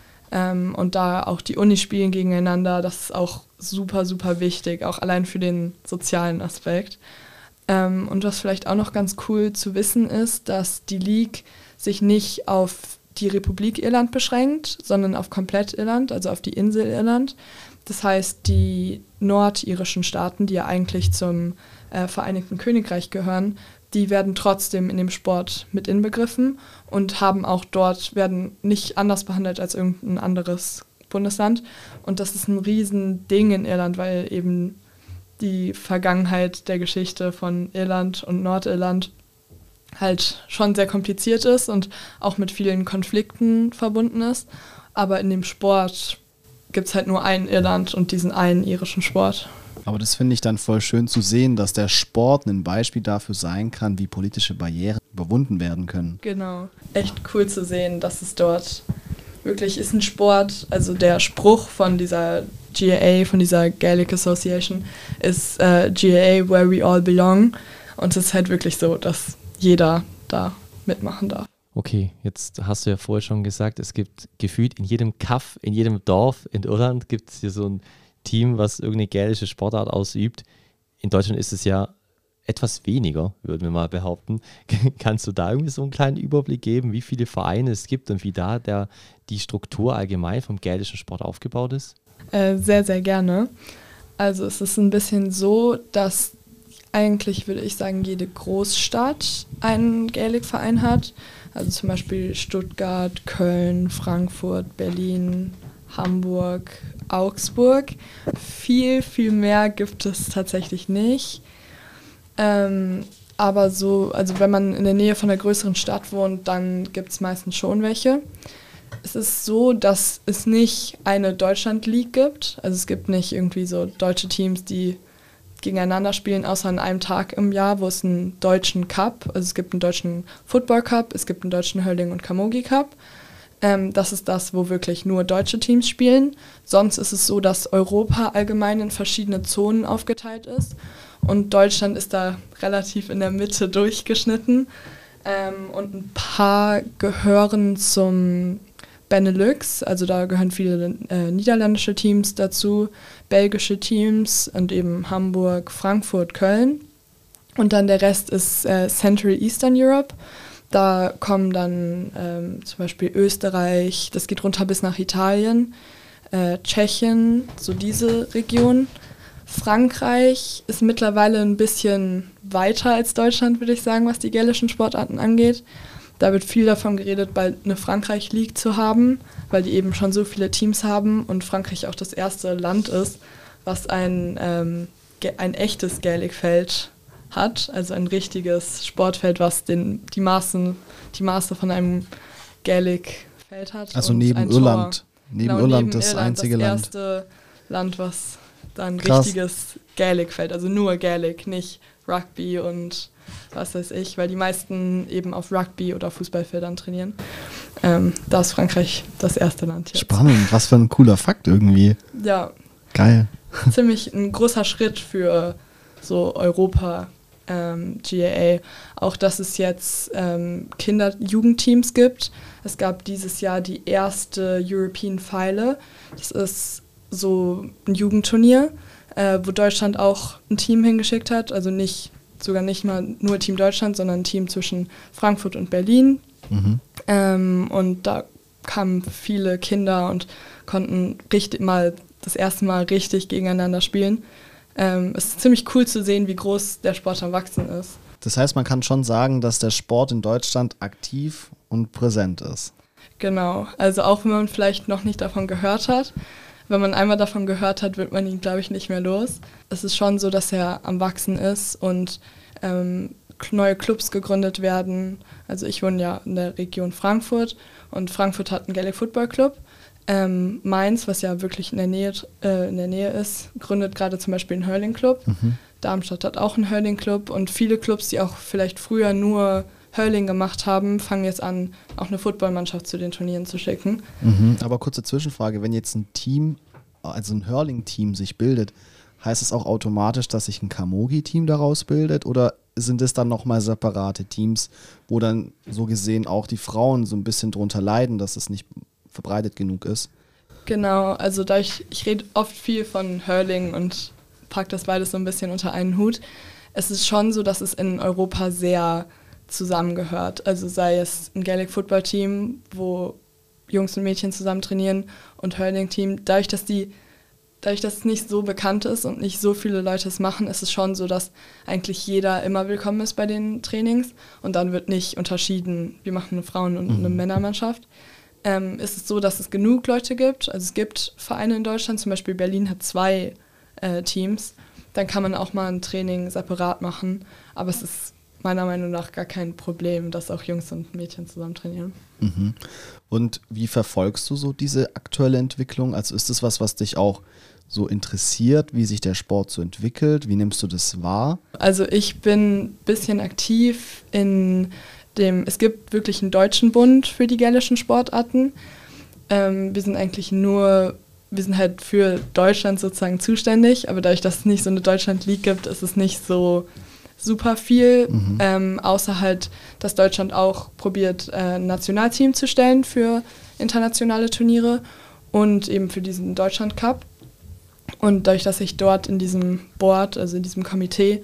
Und da auch die Unis spielen gegeneinander, das ist auch super, super wichtig, auch allein für den sozialen Aspekt. Und was vielleicht auch noch ganz cool zu wissen ist, dass die League sich nicht auf die Republik Irland beschränkt, sondern auf komplett Irland, also auf die Insel Irland. Das heißt, die nordirischen Staaten, die ja eigentlich zum Vereinigten Königreich gehören, die werden trotzdem in dem Sport mit inbegriffen und werden nicht anders behandelt als irgendein anderes Bundesland. Und das ist ein Riesending in Irland, weil eben die Vergangenheit der Geschichte von Irland und Nordirland halt schon sehr kompliziert ist und auch mit vielen Konflikten verbunden ist. Aber in dem Sport gibt es halt nur ein Irland und diesen einen irischen Sport. Aber das finde ich dann voll schön zu sehen, dass der Sport ein Beispiel dafür sein kann, wie politische Barrieren überwunden werden können. Genau. Echt cool zu sehen, dass es dort wirklich ist ein Sport. Also der Spruch von dieser GAA, von dieser Gaelic Association, ist GAA where we all belong. Und es ist halt wirklich so, dass jeder da mitmachen darf. Okay, jetzt hast du ja vorher schon gesagt, es gibt gefühlt in jedem Kaff, in jedem Dorf in Irland gibt es hier so ein Team, was irgendeine gälische Sportart ausübt. In Deutschland ist es ja etwas weniger, würden wir mal behaupten. Kannst du da irgendwie so einen kleinen Überblick geben, wie viele Vereine es gibt und wie da die Struktur allgemein vom gälischen Sport aufgebaut ist? Sehr, sehr gerne. Also es ist ein bisschen so, dass eigentlich, würde ich sagen, jede Großstadt einen Gaelic-Verein hat. Also zum Beispiel Stuttgart, Köln, Frankfurt, Berlin, Hamburg, Augsburg. Viel, viel mehr gibt es tatsächlich nicht. Aber so, also wenn man in der Nähe von einer größeren Stadt wohnt, dann gibt es meistens schon welche. Es ist so, dass es nicht eine Deutschland-League gibt. Also es gibt nicht irgendwie so deutsche Teams, die gegeneinander spielen, außer an einem Tag im Jahr, wo es einen deutschen Cup, also es gibt einen deutschen Football Cup, es gibt einen deutschen Hurling- und Camogie Cup. Das ist das, wo wirklich nur deutsche Teams spielen. Sonst ist es so, dass Europa allgemein in verschiedene Zonen aufgeteilt ist und Deutschland ist da relativ in der Mitte durchgeschnitten. Und ein paar gehören zum Benelux, also da gehören viele niederländische Teams dazu, belgische Teams und eben Hamburg, Frankfurt, Köln. Und dann der Rest ist Central Eastern Europe. Da kommen dann zum Beispiel Österreich, das geht runter bis nach Italien, Tschechien, so diese Region. Frankreich ist mittlerweile ein bisschen weiter als Deutschland, würde ich sagen, was die gälischen Sportarten angeht. Da wird viel davon geredet, bald eine Frankreich-League zu haben, weil die eben schon so viele Teams haben und Frankreich auch das erste Land ist, was ein echtes Gaelic-Feld hat, also ein richtiges Sportfeld, was die Maße von einem Gaelic-Feld hat. Also und neben Irland. Neben Irland das einzige Land. Das erste Land, was da ein Krass. richtiges Gaelic-Feld, also nur Gaelic, nicht Rugby und was weiß ich, weil die meisten eben auf Rugby- oder Fußballfeldern trainieren. Da ist Frankreich das erste Land jetzt. Spannend, was für ein cooler Fakt irgendwie. Ja, Geil. ziemlich ein großer Schritt für so Europa, GAA. Auch, dass es jetzt Kinder-Jugendteams gibt. Es gab dieses Jahr die erste European Feile. Das ist so ein Jugendturnier, wo Deutschland auch ein Team hingeschickt hat. Also sogar nicht mal nur Team Deutschland, sondern ein Team zwischen Frankfurt und Berlin. Und da kamen viele Kinder und konnten das erste Mal richtig gegeneinander spielen. Es ist ziemlich cool zu sehen, wie groß der Sport am Wachsen ist. Das heißt, man kann schon sagen, dass der Sport in Deutschland aktiv und präsent ist. Genau, also auch wenn man vielleicht noch nicht davon gehört hat, wenn man einmal davon gehört hat, wird man ihn, glaube ich, nicht mehr los. Es ist schon so, dass er am Wachsen ist und neue Clubs gegründet werden. Also ich wohne ja in der Region Frankfurt und Frankfurt hat einen Gaelic Football Club. Mainz, was ja wirklich in der Nähe ist, gründet gerade zum Beispiel einen Hurling-Club. Darmstadt hat auch einen Hurling-Club und viele Clubs, die auch vielleicht früher nur Hurling gemacht haben, fangen jetzt an, auch eine Footballmannschaft zu den Turnieren zu schicken. Aber kurze Zwischenfrage, wenn jetzt ein Team, also ein Hurling-Team sich bildet, heißt es auch automatisch, dass sich ein Camogie-Team daraus bildet oder sind es dann nochmal separate Teams, wo dann so gesehen auch die Frauen so ein bisschen drunter leiden, dass es nicht verbreitet genug ist? Genau, also ich rede oft viel von Hurling und packe das beides so ein bisschen unter einen Hut. Es ist schon so, dass es in Europa sehr zusammengehört. Also sei es ein Gaelic Football Team, wo Jungs und Mädchen zusammen trainieren und Hurling-Team. Dadurch, dass es nicht so bekannt ist und nicht so viele Leute es machen, ist es schon so, dass eigentlich jeder immer willkommen ist bei den Trainings und dann wird nicht unterschieden, wir machen eine Frauen- und eine Männermannschaft. Ist es so, dass es genug Leute gibt. Also es gibt Vereine in Deutschland, zum Beispiel Berlin hat 2 Teams. Dann kann man auch mal ein Training separat machen. Aber es ist meiner Meinung nach gar kein Problem, dass auch Jungs und Mädchen zusammen trainieren. Und wie verfolgst du so diese aktuelle Entwicklung? Also ist das was dich auch so interessiert, wie sich der Sport so entwickelt? Wie nimmst du das wahr? Also ich bin ein bisschen aktiv es gibt wirklich einen deutschen Bund für die gälischen Sportarten. Wir sind halt für Deutschland sozusagen zuständig, aber dadurch, dass es nicht so eine Deutschland-League gibt, ist es nicht so super viel, außer halt, dass Deutschland auch probiert, ein Nationalteam zu stellen für internationale Turniere und eben für diesen Deutschland-Cup. Und dadurch, dass ich dort in diesem Board, also in diesem Komitee,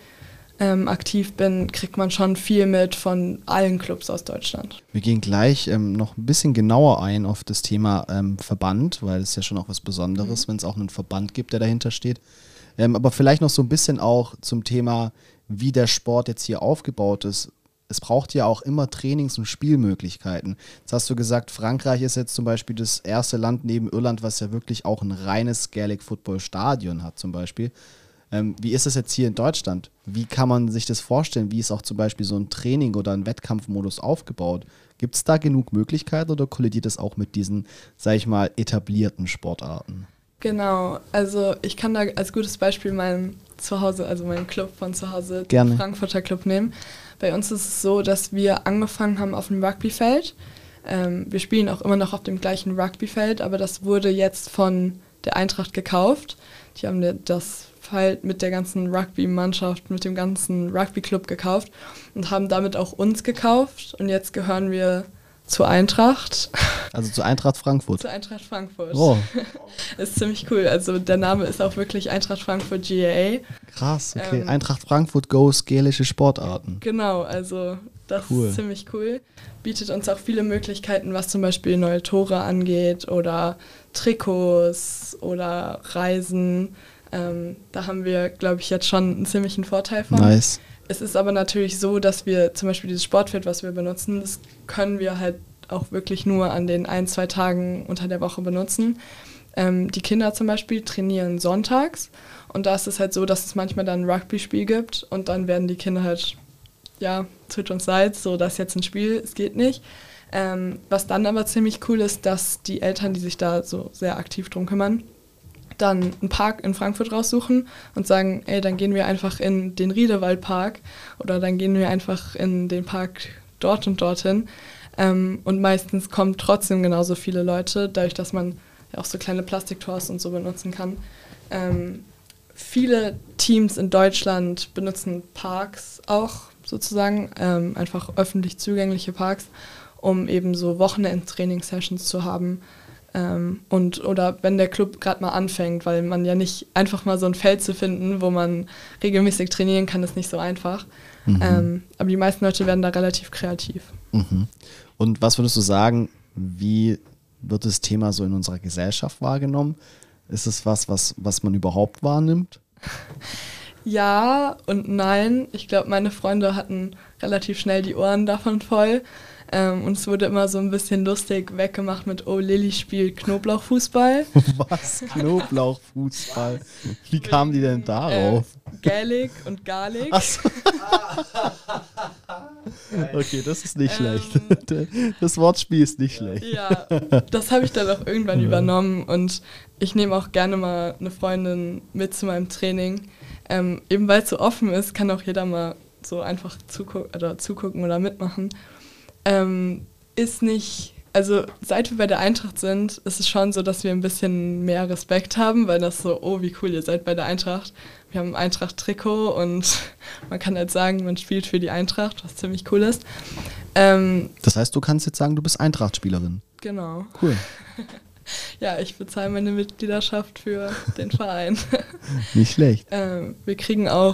aktiv bin, kriegt man schon viel mit von allen Clubs aus Deutschland. Wir gehen gleich noch ein bisschen genauer ein auf das Thema Verband, weil es ja schon auch was Besonderes, wenn es auch einen Verband gibt, der dahinter steht. Aber vielleicht noch so ein bisschen auch zum Thema, wie der Sport jetzt hier aufgebaut ist. Es braucht ja auch immer Trainings- und Spielmöglichkeiten. Jetzt hast du gesagt, Frankreich ist jetzt zum Beispiel das erste Land neben Irland, was ja wirklich auch ein reines Gaelic-Football-Stadion hat zum Beispiel. Wie ist es jetzt hier in Deutschland? Wie kann man sich das vorstellen? Wie ist auch zum Beispiel so ein Training oder ein Wettkampfmodus aufgebaut? Gibt es da genug Möglichkeiten oder kollidiert es auch mit diesen, sag ich mal, etablierten Sportarten? Genau, also ich kann da als gutes Beispiel meinen Club von zu Hause, Gerne. Den Frankfurter Club nehmen. Bei uns ist es so, dass wir angefangen haben auf dem Rugbyfeld. Wir spielen auch immer noch auf dem gleichen Rugbyfeld, aber das wurde jetzt von der Eintracht gekauft. Die haben das Feld mit der ganzen Rugby-Mannschaft, mit dem ganzen Rugby-Club gekauft und haben damit auch uns gekauft. Und jetzt gehören wir zur Eintracht. Also zur Eintracht Frankfurt? Zur Eintracht Frankfurt. Oh. Das ist ziemlich cool. Also der Name ist auch wirklich Eintracht Frankfurt GAA. Krass, okay. Eintracht Frankfurt goes gälische Sportarten. Genau, also das cool. Ist ziemlich cool. Bietet uns auch viele Möglichkeiten, was zum Beispiel neue Tore angeht oder Trikots oder Reisen. Da haben wir, glaube ich, jetzt schon einen ziemlichen Vorteil von. Nice. Es ist aber natürlich so, dass wir zum Beispiel dieses Sportfeld, was wir benutzen, das können wir halt auch wirklich nur an den 1-2 Tagen unter der Woche benutzen. Die Kinder zum Beispiel trainieren sonntags und da ist es halt so, dass es manchmal dann ein Rugby-Spiel gibt und dann werden die Kinder halt, ja, tut uns leid, so, das ist jetzt ein Spiel, es geht nicht. Was dann aber ziemlich cool ist, dass die Eltern, die sich da so sehr aktiv drum kümmern, dann einen Park in Frankfurt raussuchen und sagen, ey, dann gehen wir einfach in den Riedewaldpark oder dann gehen wir einfach in den Park dort und dorthin. Und meistens kommen trotzdem genauso viele Leute, dadurch, dass man ja auch so kleine Plastiktors und so benutzen kann. viele Teams in Deutschland benutzen Parks auch sozusagen, einfach öffentlich zugängliche Parks, um eben so Wochenend-Training-Sessions zu haben. Oder wenn der Club gerade mal anfängt, weil man ja nicht einfach mal so ein Feld zu finden, wo man regelmäßig trainieren kann, ist nicht so einfach. Aber die meisten Leute werden da relativ kreativ. Und was würdest du sagen, wie wird das Thema so in unserer Gesellschaft wahrgenommen? Ist es was man überhaupt wahrnimmt? Ja und nein. Ich glaube, meine Freunde hatten relativ schnell die Ohren davon voll. Und es wurde immer so ein bisschen lustig weggemacht mit, oh, Lilly spielt Knoblauchfußball. Was? Knoblauchfußball? Wie kamen die denn darauf? Gaelic und Garlic. Ach so. Okay, das ist nicht schlecht. Das Wortspiel ist nicht schlecht. Ja, das habe ich dann auch irgendwann übernommen und ich nehme auch gerne mal eine Freundin mit zu meinem Training. Eben weil es so offen ist, kann auch jeder mal so einfach zugucken oder mitmachen. Ist nicht, also seit wir bei der Eintracht sind, ist es schon so, dass wir ein bisschen mehr Respekt haben, weil das so, oh, wie cool, ihr seid bei der Eintracht. Wir haben ein Eintracht-Trikot und man kann halt sagen, man spielt für die Eintracht, was ziemlich cool ist. Das heißt, du kannst jetzt sagen, du bist Eintracht-Spielerin. Genau. Cool. Ja, ich bezahle meine Mitgliedschaft für den Verein. Nicht schlecht. Wir kriegen auch,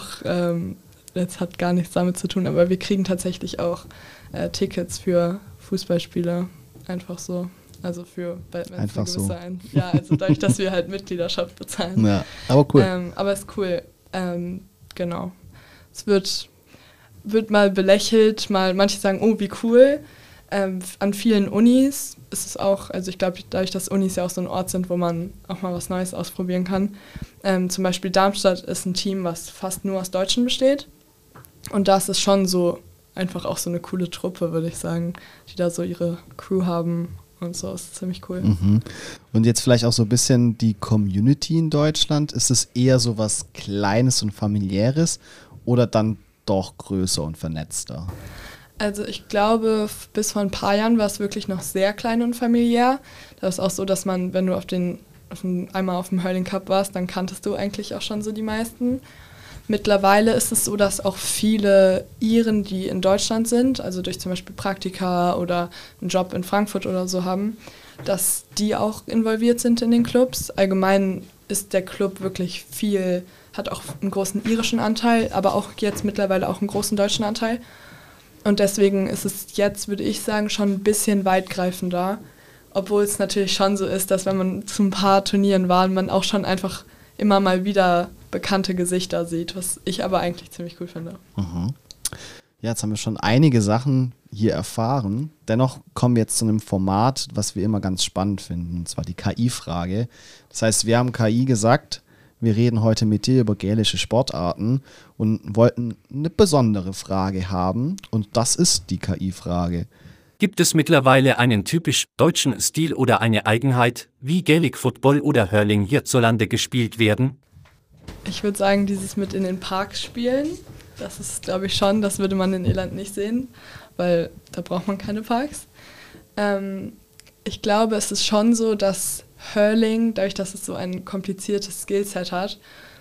das hat gar nichts damit zu tun, aber wir kriegen tatsächlich auch Tickets für Fußballspiele, einfach so. Also einfach so. Ja, also dadurch, dass wir halt Mitgliedschaft bezahlen. Ja, aber cool. Aber ist cool. Genau. Es wird mal belächelt, manche sagen, oh, wie cool. An vielen Unis ist es auch, also ich glaube, dadurch, dass Unis ja auch so ein Ort sind, wo man auch mal was Neues ausprobieren kann. Zum Beispiel Darmstadt ist ein Team, was fast nur aus Deutschen besteht. Und das ist schon so einfach auch so eine coole Truppe, würde ich sagen, die da so ihre Crew haben und so. Ist ziemlich cool. Und jetzt vielleicht auch so ein bisschen die Community in Deutschland. Ist es eher so was Kleines und Familiäres oder dann doch größer und vernetzter? Also ich glaube, bis vor ein paar Jahren war es wirklich noch sehr klein und familiär. Da ist auch so, dass man, wenn du einmal auf dem Hurling Cup warst, dann kanntest du eigentlich auch schon so die meisten. Mittlerweile ist es so, dass auch viele Iren, die in Deutschland sind, also durch zum Beispiel Praktika oder einen Job in Frankfurt oder so haben, dass die auch involviert sind in den Clubs. Allgemein ist der Club wirklich hat auch einen großen irischen Anteil, aber auch jetzt mittlerweile auch einen großen deutschen Anteil. Und deswegen ist es jetzt, würde ich sagen, schon ein bisschen weitgreifender. Obwohl es natürlich schon so ist, dass wenn man zu ein paar Turnieren war, man auch schon einfach immer mal wieder bekannte Gesichter sieht, was ich aber eigentlich ziemlich cool finde. Ja, jetzt haben wir schon einige Sachen hier erfahren. Dennoch kommen wir jetzt zu einem Format, was wir immer ganz spannend finden, und zwar die KI-Frage. Das heißt, wir haben KI gesagt, wir reden heute mit dir über gälische Sportarten und wollten eine besondere Frage haben und das ist die KI-Frage. Gibt es mittlerweile einen typisch deutschen Stil oder eine Eigenheit, wie Gaelic Football oder Hurling hierzulande gespielt werden? Ich würde sagen, dieses mit in den Parks spielen, das ist, glaube ich, schon, das würde man in Irland nicht sehen, weil da braucht man keine Parks. Ich glaube, es ist schon so, dass Hurling, dadurch, dass es so ein kompliziertes Skillset hat,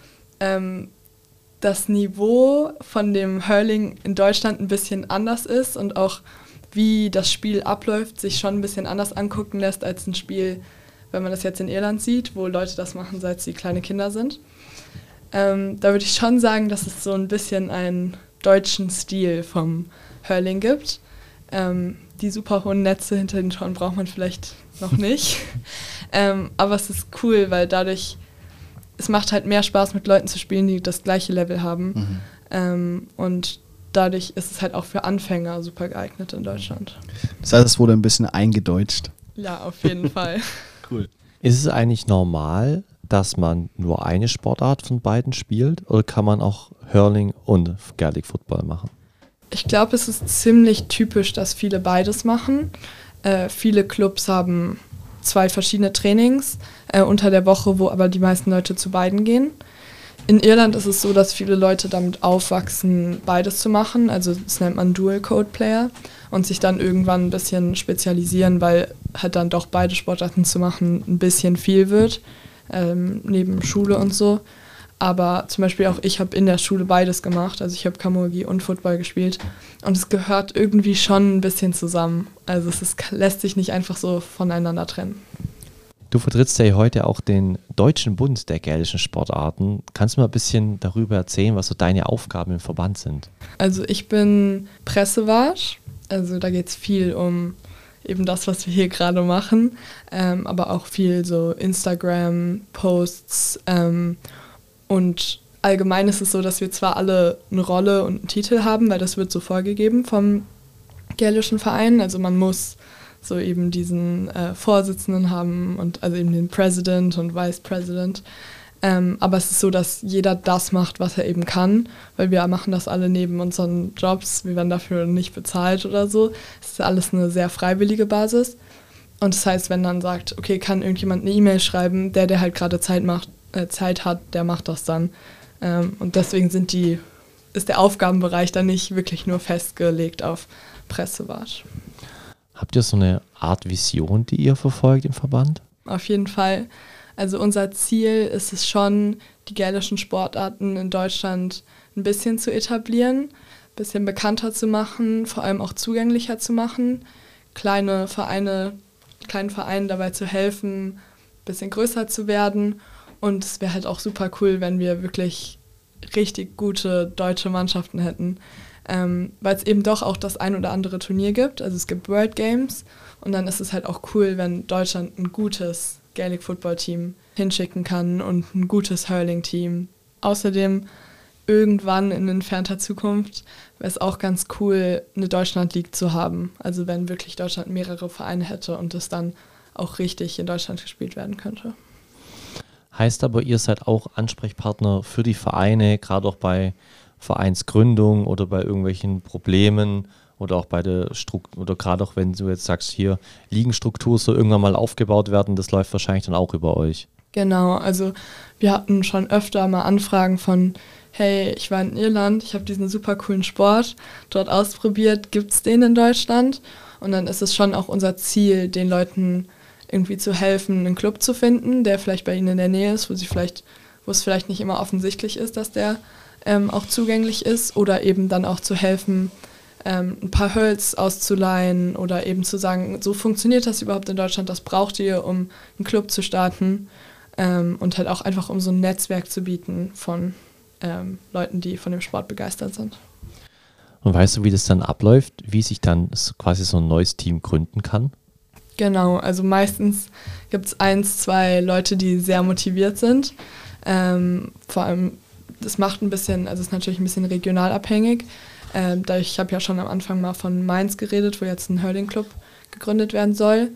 das Niveau von dem Hurling in Deutschland ein bisschen anders ist und auch wie das Spiel abläuft, sich schon ein bisschen anders angucken lässt als ein Spiel, wenn man das jetzt in Irland sieht, wo Leute das machen, seit sie kleine Kinder sind. Da würde ich schon sagen, dass es so ein bisschen einen deutschen Stil vom Hurling gibt. Die super hohen Netze hinter den Toren braucht man vielleicht noch nicht. Aber es ist cool, weil dadurch, es macht halt mehr Spaß, mit Leuten zu spielen, die das gleiche Level haben. Und dadurch ist es halt auch für Anfänger super geeignet in Deutschland. Das heißt, es wurde ein bisschen eingedeutscht. Ja, auf jeden Fall. Cool. Ist es eigentlich normal, dass man nur eine Sportart von beiden spielt oder kann man auch Hurling und Gaelic Football machen? Ich glaube, es ist ziemlich typisch, dass viele beides machen. Viele Clubs haben 2 verschiedene Trainings unter der Woche, wo aber die meisten Leute zu beiden gehen. In Irland ist es so, dass viele Leute damit aufwachsen, beides zu machen. Also das nennt man Dual Code Player und sich dann irgendwann ein bisschen spezialisieren, weil halt dann doch beide Sportarten zu machen ein bisschen viel wird, neben Schule und so. Aber zum Beispiel auch ich habe in der Schule beides gemacht. Also ich habe Camogie und Football gespielt. Und es gehört irgendwie schon ein bisschen zusammen. Also lässt sich nicht einfach so voneinander trennen. Du vertrittst ja heute auch den Deutschen Bund der gälischen Sportarten. Kannst du mal ein bisschen darüber erzählen, was so deine Aufgaben im Verband sind? Also ich bin Pressewart. Also da geht es viel um eben das, was wir hier gerade machen. Aber auch viel so Instagram-Posts. Und allgemein ist es so, dass wir zwar alle eine Rolle und einen Titel haben, weil das wird so vorgegeben vom gälischen Verein. Also man muss so eben diesen Vorsitzenden haben und also eben den President und Vice President. Aber es ist so, dass jeder das macht, was er eben kann, weil wir machen das alle neben unseren Jobs. Wir werden dafür nicht bezahlt oder so. Es ist alles eine sehr freiwillige Basis. Und das heißt, wenn dann sagt, okay, kann irgendjemand eine E-Mail schreiben, der halt gerade Zeit hat, der macht das dann. Und deswegen ist der Aufgabenbereich dann nicht wirklich nur festgelegt auf Pressewart. Habt ihr so eine Art Vision, die ihr verfolgt im Verband? Auf jeden Fall. Also unser Ziel ist es schon, die gälischen Sportarten in Deutschland ein bisschen zu etablieren, ein bisschen bekannter zu machen, vor allem auch zugänglicher zu machen, kleinen Vereinen dabei zu helfen, ein bisschen größer zu werden. Und es wäre halt auch super cool, wenn wir wirklich richtig gute deutsche Mannschaften hätten. Weil es eben doch auch das ein oder andere Turnier gibt. Also es gibt World Games und dann ist es halt auch cool, wenn Deutschland ein gutes Gaelic Football Team hinschicken kann und ein gutes Hurling Team. Außerdem irgendwann in entfernter Zukunft wäre es auch ganz cool, eine Deutschland League zu haben. Also wenn wirklich Deutschland mehrere Vereine hätte und es dann auch richtig in Deutschland gespielt werden könnte. Heißt aber, ihr seid auch Ansprechpartner für die Vereine, gerade auch bei Vereinsgründung oder bei irgendwelchen Problemen oder auch bei der Struktur, oder gerade auch wenn du jetzt sagst, hier Ligenstruktur soll irgendwann mal aufgebaut werden, das läuft wahrscheinlich dann auch über euch. Genau, also wir hatten schon öfter mal Anfragen von, hey, ich war in Irland, ich habe diesen super coolen Sport dort ausprobiert, gibt es den in Deutschland? Und dann ist es schon auch unser Ziel, den Leuten irgendwie zu helfen, einen Club zu finden, der vielleicht bei ihnen in der Nähe ist, wo es vielleicht nicht immer offensichtlich ist, dass der auch zugänglich ist, oder eben dann auch zu helfen, ein paar Hurls auszuleihen oder eben zu sagen, so funktioniert das überhaupt in Deutschland, das braucht ihr, um einen Club zu starten, und halt auch einfach um so ein Netzwerk zu bieten von Leuten, die von dem Sport begeistert sind. Und weißt du, wie das dann abläuft, wie sich dann quasi so ein neues Team gründen kann? Genau, also meistens gibt es 1, 2 Leute, die sehr motiviert sind. Vor allem, das macht ein bisschen, also ist natürlich ein bisschen regional abhängig. Ich habe ja schon am Anfang mal von Mainz geredet, wo jetzt ein Hurling-Club gegründet werden soll.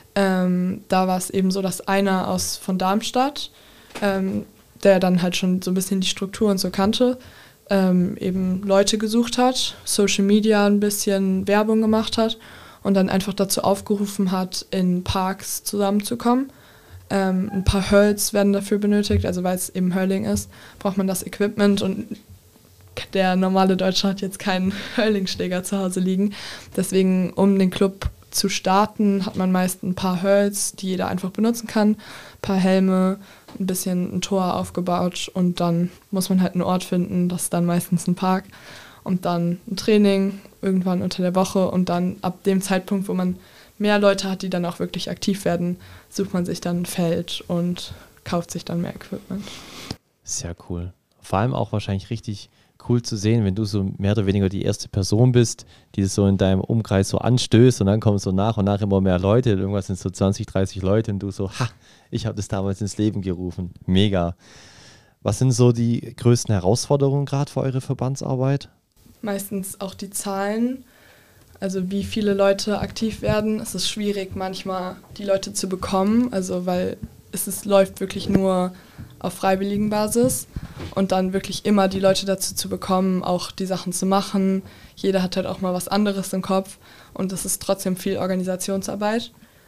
Da war es eben so, dass einer von Darmstadt, der dann halt schon so ein bisschen die Struktur und so kannte, eben Leute gesucht hat, Social Media ein bisschen Werbung gemacht hat und dann einfach dazu aufgerufen hat, in Parks zusammenzukommen. Ein paar Hurls werden dafür benötigt, also weil es eben Hurling ist, braucht man das Equipment und der normale Deutsche hat jetzt keinen Hurling-Schläger zu Hause liegen. Deswegen, um den Club zu starten, hat man meist ein paar Hurls, die jeder einfach benutzen kann, ein paar Helme, ein bisschen ein Tor aufgebaut und dann muss man halt einen Ort finden, das ist dann meistens ein Park und dann ein Training irgendwann unter der Woche und dann ab dem Zeitpunkt, wo man mehr Leute hat, die dann auch wirklich aktiv werden, sucht man sich dann ein Feld und kauft sich dann mehr Equipment. Sehr cool. Vor allem auch wahrscheinlich richtig cool zu sehen, wenn du so mehr oder weniger die erste Person bist, die es so in deinem Umkreis so anstößt und dann kommen so nach und nach immer mehr Leute, irgendwas sind so 20, 30 Leute und du so, ich habe das damals ins Leben gerufen. Mega. Was sind so die größten Herausforderungen gerade für eure Verbandsarbeit? Meistens auch die Zahlen, also wie viele Leute aktiv werden. Es ist schwierig manchmal die Leute zu bekommen, also weil läuft wirklich nur auf freiwilligen Basis und dann wirklich immer die Leute dazu zu bekommen, auch die Sachen zu machen. Jeder hat halt auch mal was anderes im Kopf und das ist trotzdem viel Organisationsarbeit.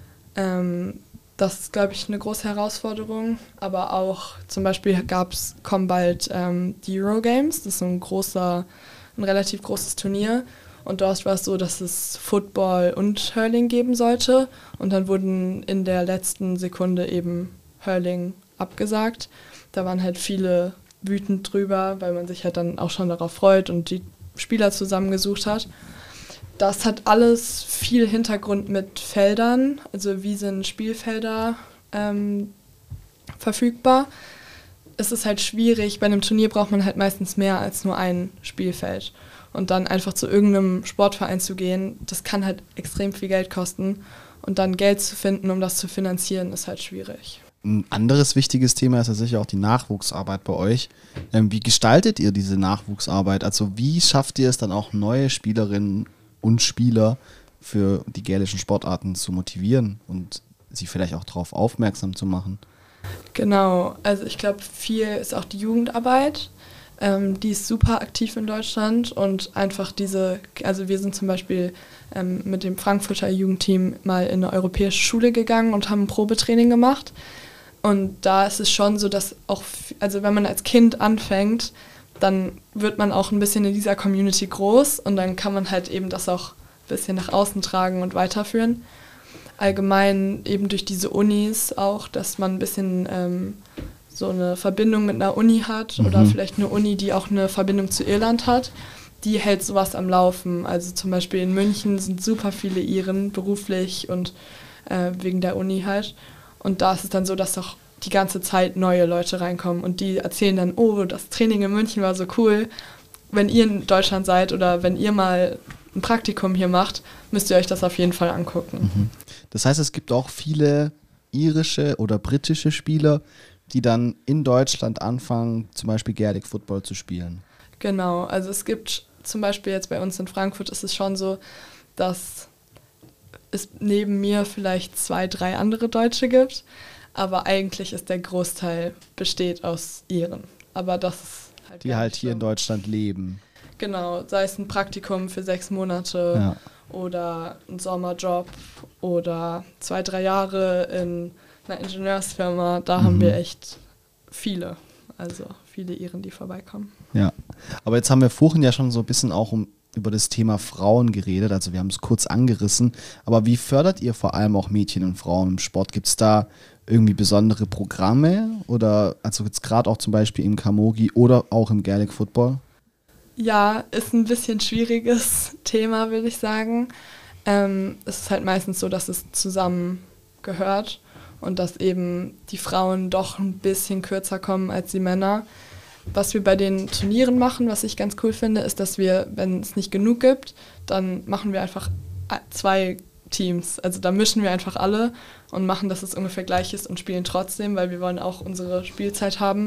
Das ist, glaube ich, eine große Herausforderung, aber auch zum Beispiel kommen bald die Eurogames, das ist ein relativ großes Turnier und dort war es so, dass es Football und Hurling geben sollte und dann wurden in der letzten Sekunde eben Hurling abgesagt. Da waren halt viele wütend drüber, weil man sich halt dann auch schon darauf freut und die Spieler zusammengesucht hat. Das hat alles viel Hintergrund mit Feldern, also wie sind Spielfelder verfügbar. Es ist halt schwierig, bei einem Turnier braucht man halt meistens mehr als nur ein Spielfeld. Und dann einfach zu irgendeinem Sportverein zu gehen, das kann halt extrem viel Geld kosten. Und dann Geld zu finden, um das zu finanzieren, ist halt schwierig. Ein anderes wichtiges Thema ist ja sicher auch die Nachwuchsarbeit bei euch. Wie gestaltet ihr diese Nachwuchsarbeit? Also wie schafft ihr es dann auch, neue Spielerinnen und Spieler für die gälischen Sportarten zu motivieren und sie vielleicht auch darauf aufmerksam zu machen? Genau, also ich glaube, viel ist auch die Jugendarbeit. Die ist super aktiv in Deutschland und einfach also wir sind zum Beispiel mit dem Frankfurter Jugendteam mal in eine europäische Schule gegangen und haben ein Probetraining gemacht. Und da ist es schon so, dass auch, also wenn man als Kind anfängt, dann wird man auch ein bisschen in dieser Community groß und dann kann man halt eben das auch ein bisschen nach außen tragen und weiterführen. Allgemein eben durch diese Unis auch, dass man ein bisschen so eine Verbindung mit einer Uni hat oder vielleicht eine Uni, die auch eine Verbindung zu Irland hat, die hält sowas am Laufen. Also zum Beispiel in München sind super viele Iren beruflich und wegen der Uni halt. Und da ist es dann so, dass auch die ganze Zeit neue Leute reinkommen und die erzählen dann, oh, das Training in München war so cool. Wenn ihr in Deutschland seid oder wenn ihr mal ein Praktikum hier macht, müsst ihr euch das auf jeden Fall angucken. Das heißt, es gibt auch viele irische oder britische Spieler, die dann in Deutschland anfangen, zum Beispiel Gaelic Football zu spielen. Genau, also es gibt zum Beispiel jetzt bei uns in Frankfurt ist es schon so, dass es neben mir vielleicht 2, 3 andere Deutsche gibt, aber eigentlich ist der Großteil besteht aus Iren. Aber das ist halt die halt hier in Deutschland leben. Genau, sei es ein Praktikum für 6 Monate oder ein Sommerjob oder 2, 3 Jahre in einer Ingenieursfirma, da haben wir echt viele, also viele Iren, die vorbeikommen. Ja, aber jetzt haben wir vorhin ja schon so ein bisschen auch über das Thema Frauen geredet, also wir haben es kurz angerissen, aber wie fördert ihr vor allem auch Mädchen und Frauen im Sport? Gibt es da irgendwie besondere Programme oder also jetzt gerade auch zum Beispiel im Camogie oder auch im Gaelic Football? Ja, ist ein bisschen schwieriges Thema, würde ich sagen. Es ist halt meistens so, dass es zusammen gehört und dass eben die Frauen doch ein bisschen kürzer kommen als die Männer. Was wir bei den Turnieren machen, was ich ganz cool finde, ist, dass wir, wenn es nicht genug gibt, dann machen wir einfach 2 Teams. Also da mischen wir einfach alle und machen, dass es ungefähr gleich ist und spielen trotzdem, weil wir wollen auch unsere Spielzeit haben.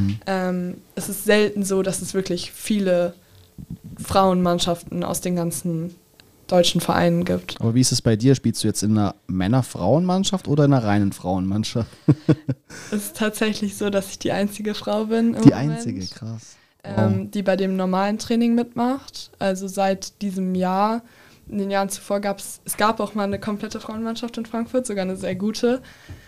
Es ist selten so, dass es wirklich viele Frauenmannschaften aus den ganzen deutschen Vereinen gibt. Aber wie ist es bei dir? Spielst du jetzt in einer Männer-Frauen-Mannschaft oder in einer reinen Frauenmannschaft? Es ist tatsächlich so, dass ich die einzige Frau bin im Die Moment, einzige, krass. die bei dem normalen Training mitmacht. Also seit diesem Jahr, in den Jahren zuvor es gab auch mal eine komplette Frauenmannschaft in Frankfurt, sogar eine sehr gute.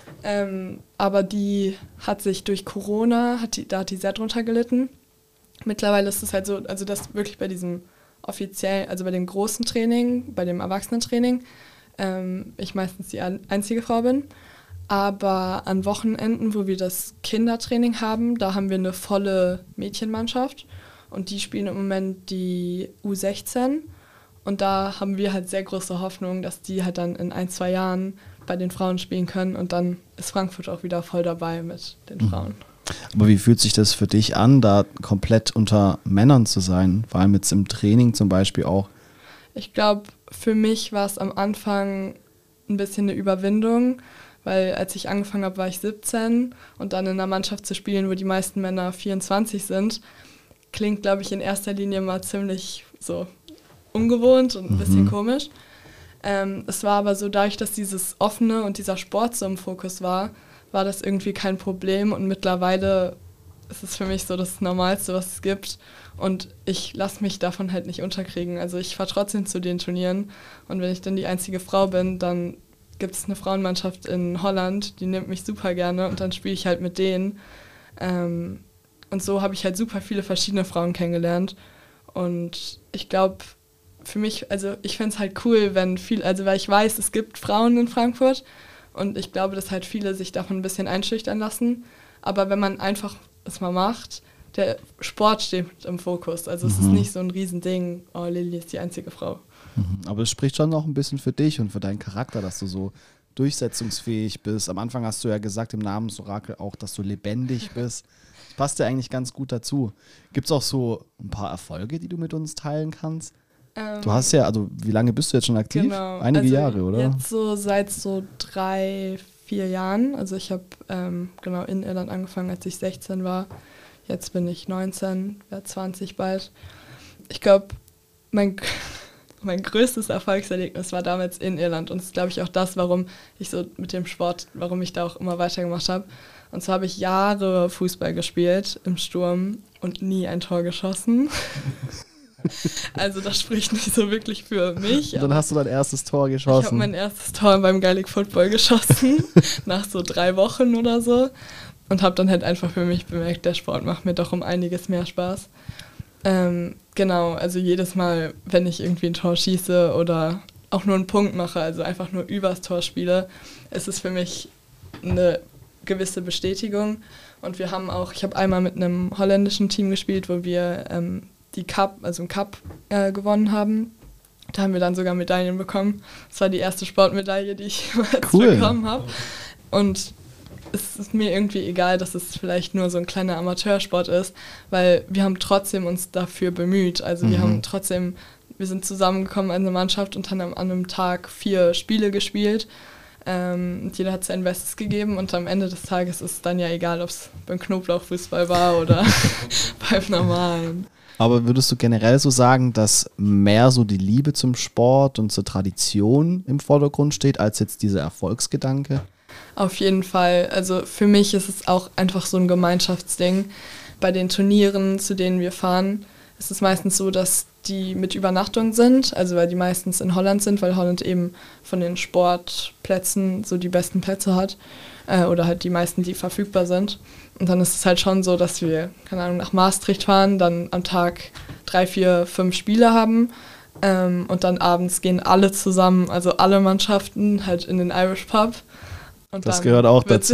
Aber die hat sich durch Corona, da hat die sehr drunter gelitten. Mittlerweile ist es halt so, also dass wirklich bei diesem offiziell, also bei dem großen Training, bei dem Erwachsenentraining, ich meistens die einzige Frau bin. Aber an Wochenenden, wo wir das Kindertraining haben, da haben wir eine volle Mädchenmannschaft und die spielen im Moment die U16 und da haben wir halt sehr große Hoffnung, dass die halt dann in 1, 2 Jahren bei den Frauen spielen können und dann ist Frankfurt auch wieder voll dabei mit den Frauen. Aber wie fühlt sich das für dich an, da komplett unter Männern zu sein? Vor allem jetzt im Training zum Beispiel auch. Ich glaube, für mich war es am Anfang ein bisschen eine Überwindung, weil als ich angefangen habe, war ich 17 und dann in einer Mannschaft zu spielen, wo die meisten Männer 24 sind, klingt, glaube ich, in erster Linie mal ziemlich so ungewohnt und ein bisschen komisch. Es war aber so, dadurch, dass dieses Offene und dieser Sport so im Fokus war das irgendwie kein Problem und mittlerweile ist es für mich so das Normalste, was es gibt und ich lasse mich davon halt nicht unterkriegen. Also ich fahre trotzdem zu den Turnieren und wenn ich dann die einzige Frau bin, dann gibt es eine Frauenmannschaft in Holland, die nimmt mich super gerne und dann spiele ich halt mit denen. Und so habe ich halt super viele verschiedene Frauen kennengelernt und ich glaube, für mich, also ich fände es halt cool, weil ich weiß, es gibt Frauen in Frankfurt und ich glaube, dass halt viele sich davon ein bisschen einschüchtern lassen. Aber wenn man einfach es mal macht, der Sport steht im Fokus. Also es ist nicht so ein Riesending, oh, Lilly ist die einzige Frau. Aber es spricht schon noch ein bisschen für dich und für deinen Charakter, dass du so durchsetzungsfähig bist. Am Anfang hast du ja gesagt im Namensorakel auch, dass du lebendig bist. Das passt ja eigentlich ganz gut dazu. Gibt es auch so ein paar Erfolge, die du mit uns teilen kannst? Du hast ja, also wie lange bist du jetzt schon aktiv? Genau, Einige Jahre, oder? Jetzt so seit so 3-4 Jahren. Also ich habe genau in Irland angefangen, als ich 16 war. Jetzt bin ich 19, werde 20 bald. Ich glaube, mein größtes Erfolgserlebnis war damals in Irland. Und das ist, glaube ich, auch das, warum ich so mit dem Sport, warum ich da auch immer weitergemacht habe. Und zwar habe ich Jahre Fußball gespielt im Sturm und nie ein Tor geschossen. Also das spricht nicht so wirklich für mich. Und dann hast du dein erstes Tor geschossen. Ich habe mein erstes Tor beim Gaelic Football geschossen, nach so 3 Wochen oder so. Und habe dann halt einfach für mich bemerkt, der Sport macht mir doch um einiges mehr Spaß. Genau, also jedes Mal, wenn ich irgendwie ein Tor schieße oder auch nur einen Punkt mache, also einfach nur übers Tor spiele, ist es für mich eine gewisse Bestätigung. Und wir haben auch, ich habe einmal mit einem holländischen Team gespielt, wo wir die Cup, also einen Cup gewonnen haben. Da haben wir dann sogar Medaillen bekommen. Das war die erste Sportmedaille, die ich jemals bekommen habe. Und es ist mir irgendwie egal, dass es vielleicht nur so ein kleiner Amateursport ist, weil wir haben trotzdem uns dafür bemüht. Also wir sind zusammengekommen als eine Mannschaft und haben an einem Tag 4 Spiele gespielt. Jeder hat sein Bestes gegeben und am Ende des Tages ist es dann ja egal, ob es beim Knoblauchfußball war oder beim normalen. Aber würdest du generell so sagen, dass mehr so die Liebe zum Sport und zur Tradition im Vordergrund steht, als jetzt dieser Erfolgsgedanke? Auf jeden Fall. Also für mich ist es auch einfach so ein Gemeinschaftsding. Bei den Turnieren, zu denen wir fahren, ist es meistens so, dass die mit Übernachtung sind, also weil die meistens in Holland sind, weil Holland eben von den Sportplätzen so die besten Plätze hat oder halt die meisten, die verfügbar sind. Und dann ist es halt schon so, dass wir, keine Ahnung, nach Maastricht fahren, dann am Tag 3, 4, 5 Spiele haben und dann abends gehen alle zusammen, also alle Mannschaften halt in den Irish Pub. Und das gehört auch dazu.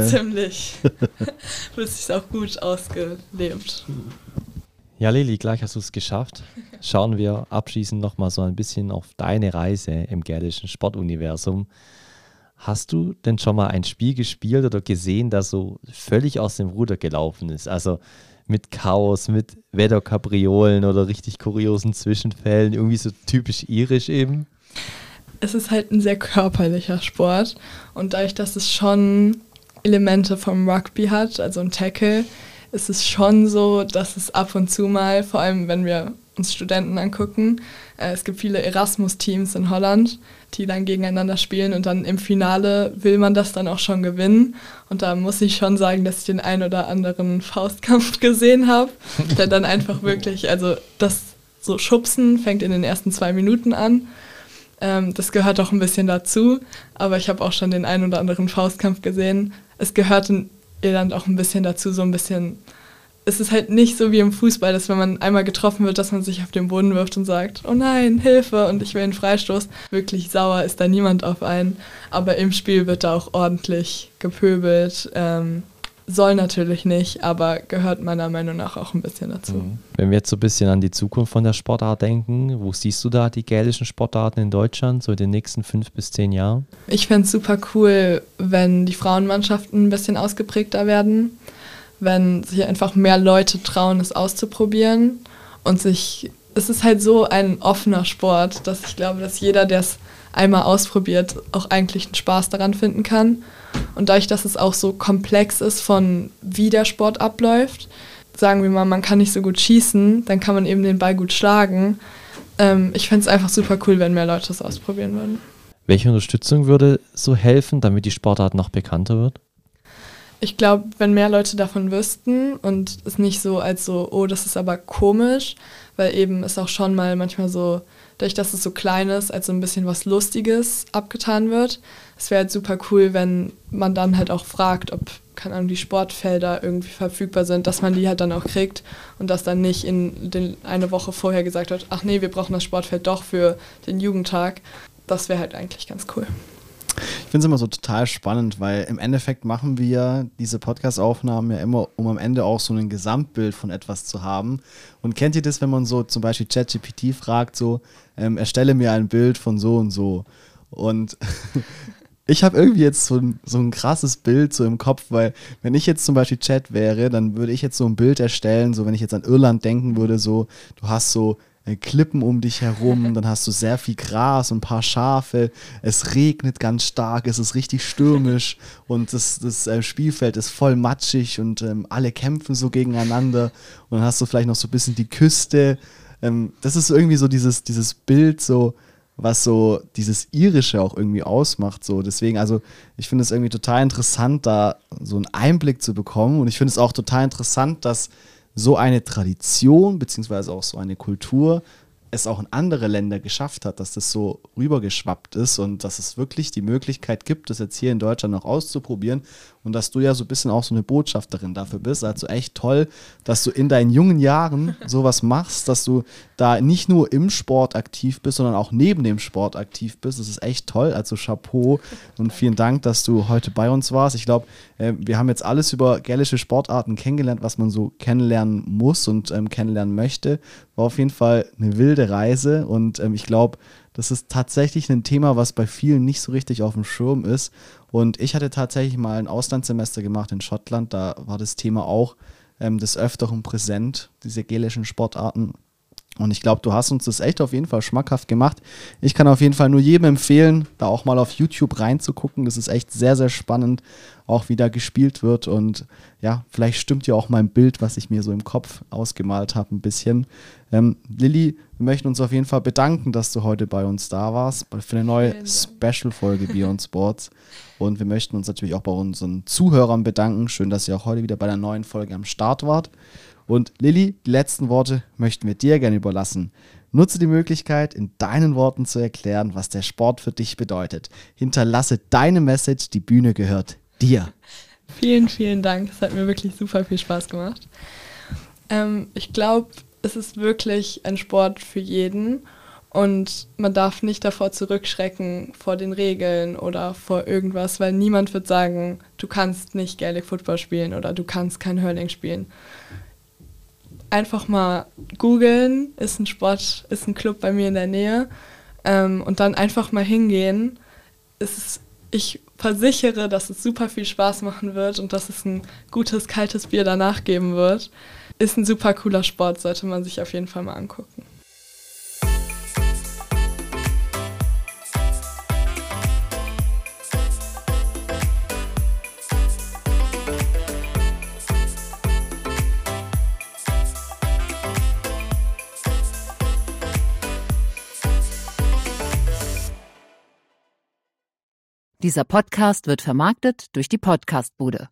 Wird sich's auch gut ausgelebt. Ja, Lilly, gleich hast du es geschafft. Schauen wir abschließend nochmal so ein bisschen auf deine Reise im gälischen Sportuniversum. Hast du denn schon mal ein Spiel gespielt oder gesehen, das so völlig aus dem Ruder gelaufen ist? Also mit Chaos, mit Wetterkapriolen oder richtig kuriosen Zwischenfällen, irgendwie so typisch irisch eben? Es ist halt ein sehr körperlicher Sport und dadurch, dass es schon Elemente vom Rugby hat, also ein Tackle, ist es schon so, dass es ab und zu mal, vor allem wenn wir uns Studenten angucken, es gibt viele Erasmus-Teams in Holland, die dann gegeneinander spielen und dann im Finale will man das dann auch schon gewinnen. Und da muss ich schon sagen, dass ich den ein oder anderen Faustkampf gesehen habe, der dann einfach wirklich, also das so Schubsen fängt in den ersten 2 Minuten an. Das gehört auch ein bisschen dazu, aber ich habe auch schon den ein oder anderen Faustkampf gesehen. Es gehört in Irland auch ein bisschen dazu, so ein bisschen, es ist halt nicht so wie im Fußball, dass wenn man einmal getroffen wird, dass man sich auf den Boden wirft und sagt, oh nein, Hilfe und ich will einen Freistoß. Wirklich sauer ist da niemand auf einen, aber im Spiel wird da auch ordentlich gepöbelt. Soll natürlich nicht, aber gehört meiner Meinung nach auch ein bisschen dazu. Wenn wir jetzt so ein bisschen an die Zukunft von der Sportart denken, wo siehst du da die gälischen Sportarten in Deutschland so in den nächsten 5 bis 10 Jahren? Ich fände es super cool, wenn die Frauenmannschaften ein bisschen ausgeprägter werden, wenn sich einfach mehr Leute trauen, es auszuprobieren und es ist halt so ein offener Sport, dass ich glaube, dass jeder, der es einmal ausprobiert, auch eigentlich einen Spaß daran finden kann. Und dadurch, dass es auch so komplex ist von wie der Sport abläuft, sagen wir mal, man kann nicht so gut schießen, dann kann man eben den Ball gut schlagen. Ich fände es einfach super cool, wenn mehr Leute es ausprobieren würden. Welche Unterstützung würde so helfen, damit die Sportart noch bekannter wird? Ich glaube, wenn mehr Leute davon wüssten und es nicht so als so, oh, das ist aber komisch, weil eben es auch schon mal manchmal so, dadurch, dass es so klein ist, als so ein bisschen was Lustiges abgetan wird. Es wäre halt super cool, wenn man dann halt auch fragt, ob, keine Ahnung, die Sportfelder irgendwie verfügbar sind, dass man die halt dann auch kriegt und dass dann nicht eine Woche vorher gesagt wird, ach nee, wir brauchen das Sportfeld doch für den Jugendtag. Das wäre halt eigentlich ganz cool. finde es immer so total spannend, weil im Endeffekt machen wir diese Podcast-Aufnahmen ja immer, um am Ende auch so ein Gesamtbild von etwas zu haben. Und kennt ihr das, wenn man so zum Beispiel ChatGPT fragt, so, erstelle mir ein Bild von so und so. Und ich habe irgendwie jetzt so ein krasses Bild so im Kopf, weil wenn ich jetzt zum Beispiel Chat wäre, dann würde ich jetzt so ein Bild erstellen, so wenn ich jetzt an Irland denken würde, so, du hast so Klippen um dich herum, dann hast du sehr viel Gras und ein paar Schafe, es regnet ganz stark, es ist richtig stürmisch und das Spielfeld ist voll matschig und alle kämpfen so gegeneinander und dann hast du vielleicht noch so ein bisschen die Küste. Das ist irgendwie so dieses Bild so, was so dieses Irische auch irgendwie ausmacht. So. Deswegen, also ich finde es irgendwie total interessant, da so einen Einblick zu bekommen und ich finde es auch total interessant, dass so eine Tradition, beziehungsweise auch so eine Kultur, es auch in andere Länder geschafft hat, dass das so rübergeschwappt ist und dass es wirklich die Möglichkeit gibt, das jetzt hier in Deutschland noch auszuprobieren und dass du ja so ein bisschen auch so eine Botschafterin dafür bist. Also echt toll, dass du in deinen jungen Jahren sowas machst, dass du da nicht nur im Sport aktiv bist, sondern auch neben dem Sport aktiv bist. Das ist echt toll, also Chapeau und vielen Dank, dass du heute bei uns warst. Ich glaube, wir haben jetzt alles über gälische Sportarten kennengelernt, was man so kennenlernen muss und kennenlernen möchte. War auf jeden Fall eine wilde Reise und ich glaube, das ist tatsächlich ein Thema, was bei vielen nicht so richtig auf dem Schirm ist. Und ich hatte tatsächlich mal ein Auslandssemester gemacht in Schottland, da war das Thema auch des Öfteren präsent, diese gälischen Sportarten. Und ich glaube, du hast uns das echt auf jeden Fall schmackhaft gemacht. Ich kann auf jeden Fall nur jedem empfehlen, da auch mal auf YouTube reinzugucken. Das ist echt sehr, sehr spannend, auch wie da gespielt wird. Und ja, vielleicht stimmt ja auch mein Bild, was ich mir so im Kopf ausgemalt habe, ein bisschen. Lilly, wir möchten uns auf jeden Fall bedanken, dass du heute bei uns da warst, für eine neue Special-Folge Beyond Sports. Und wir möchten uns natürlich auch bei unseren Zuhörern bedanken. Schön, dass ihr auch heute wieder bei der neuen Folge am Start wart. Und Lilly, die letzten Worte möchten wir dir gerne überlassen. Nutze die Möglichkeit, in deinen Worten zu erklären, was der Sport für dich bedeutet. Hinterlasse deine Message, die Bühne gehört dir. Vielen, vielen Dank. Es hat mir wirklich super viel Spaß gemacht. Ich glaube, es ist wirklich ein Sport für jeden und man darf nicht davor zurückschrecken, vor den Regeln oder vor irgendwas, weil niemand wird sagen, du kannst nicht Gaelic Football spielen oder du kannst kein Hurling spielen. Einfach mal googeln, ist ein Sport, ist ein Club bei mir in der Nähe und dann einfach mal hingehen. Ich versichere, dass es super viel Spaß machen wird und dass es ein gutes, kaltes Bier danach geben wird. Ist ein super cooler Sport, sollte man sich auf jeden Fall mal angucken. Dieser Podcast wird vermarktet durch die Podcastbude.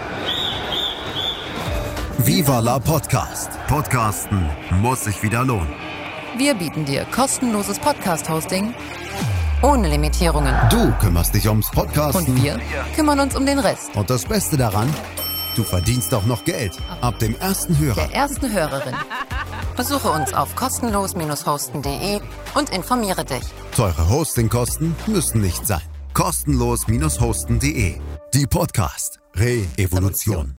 Viva la Podcast. Podcasten muss sich wieder lohnen. Wir bieten dir kostenloses Podcast-Hosting ohne Limitierungen. Du kümmerst dich ums Podcasten. Und wir kümmern uns um den Rest. Und das Beste daran, du verdienst auch noch Geld. Ab dem ersten Hörer. Der ersten Hörerin. Besuche uns auf kostenlos-hosten.de und informiere dich. Teure Hostingkosten müssen nicht sein. Kostenlos-hosten.de. Die Podcast Re-Evolution.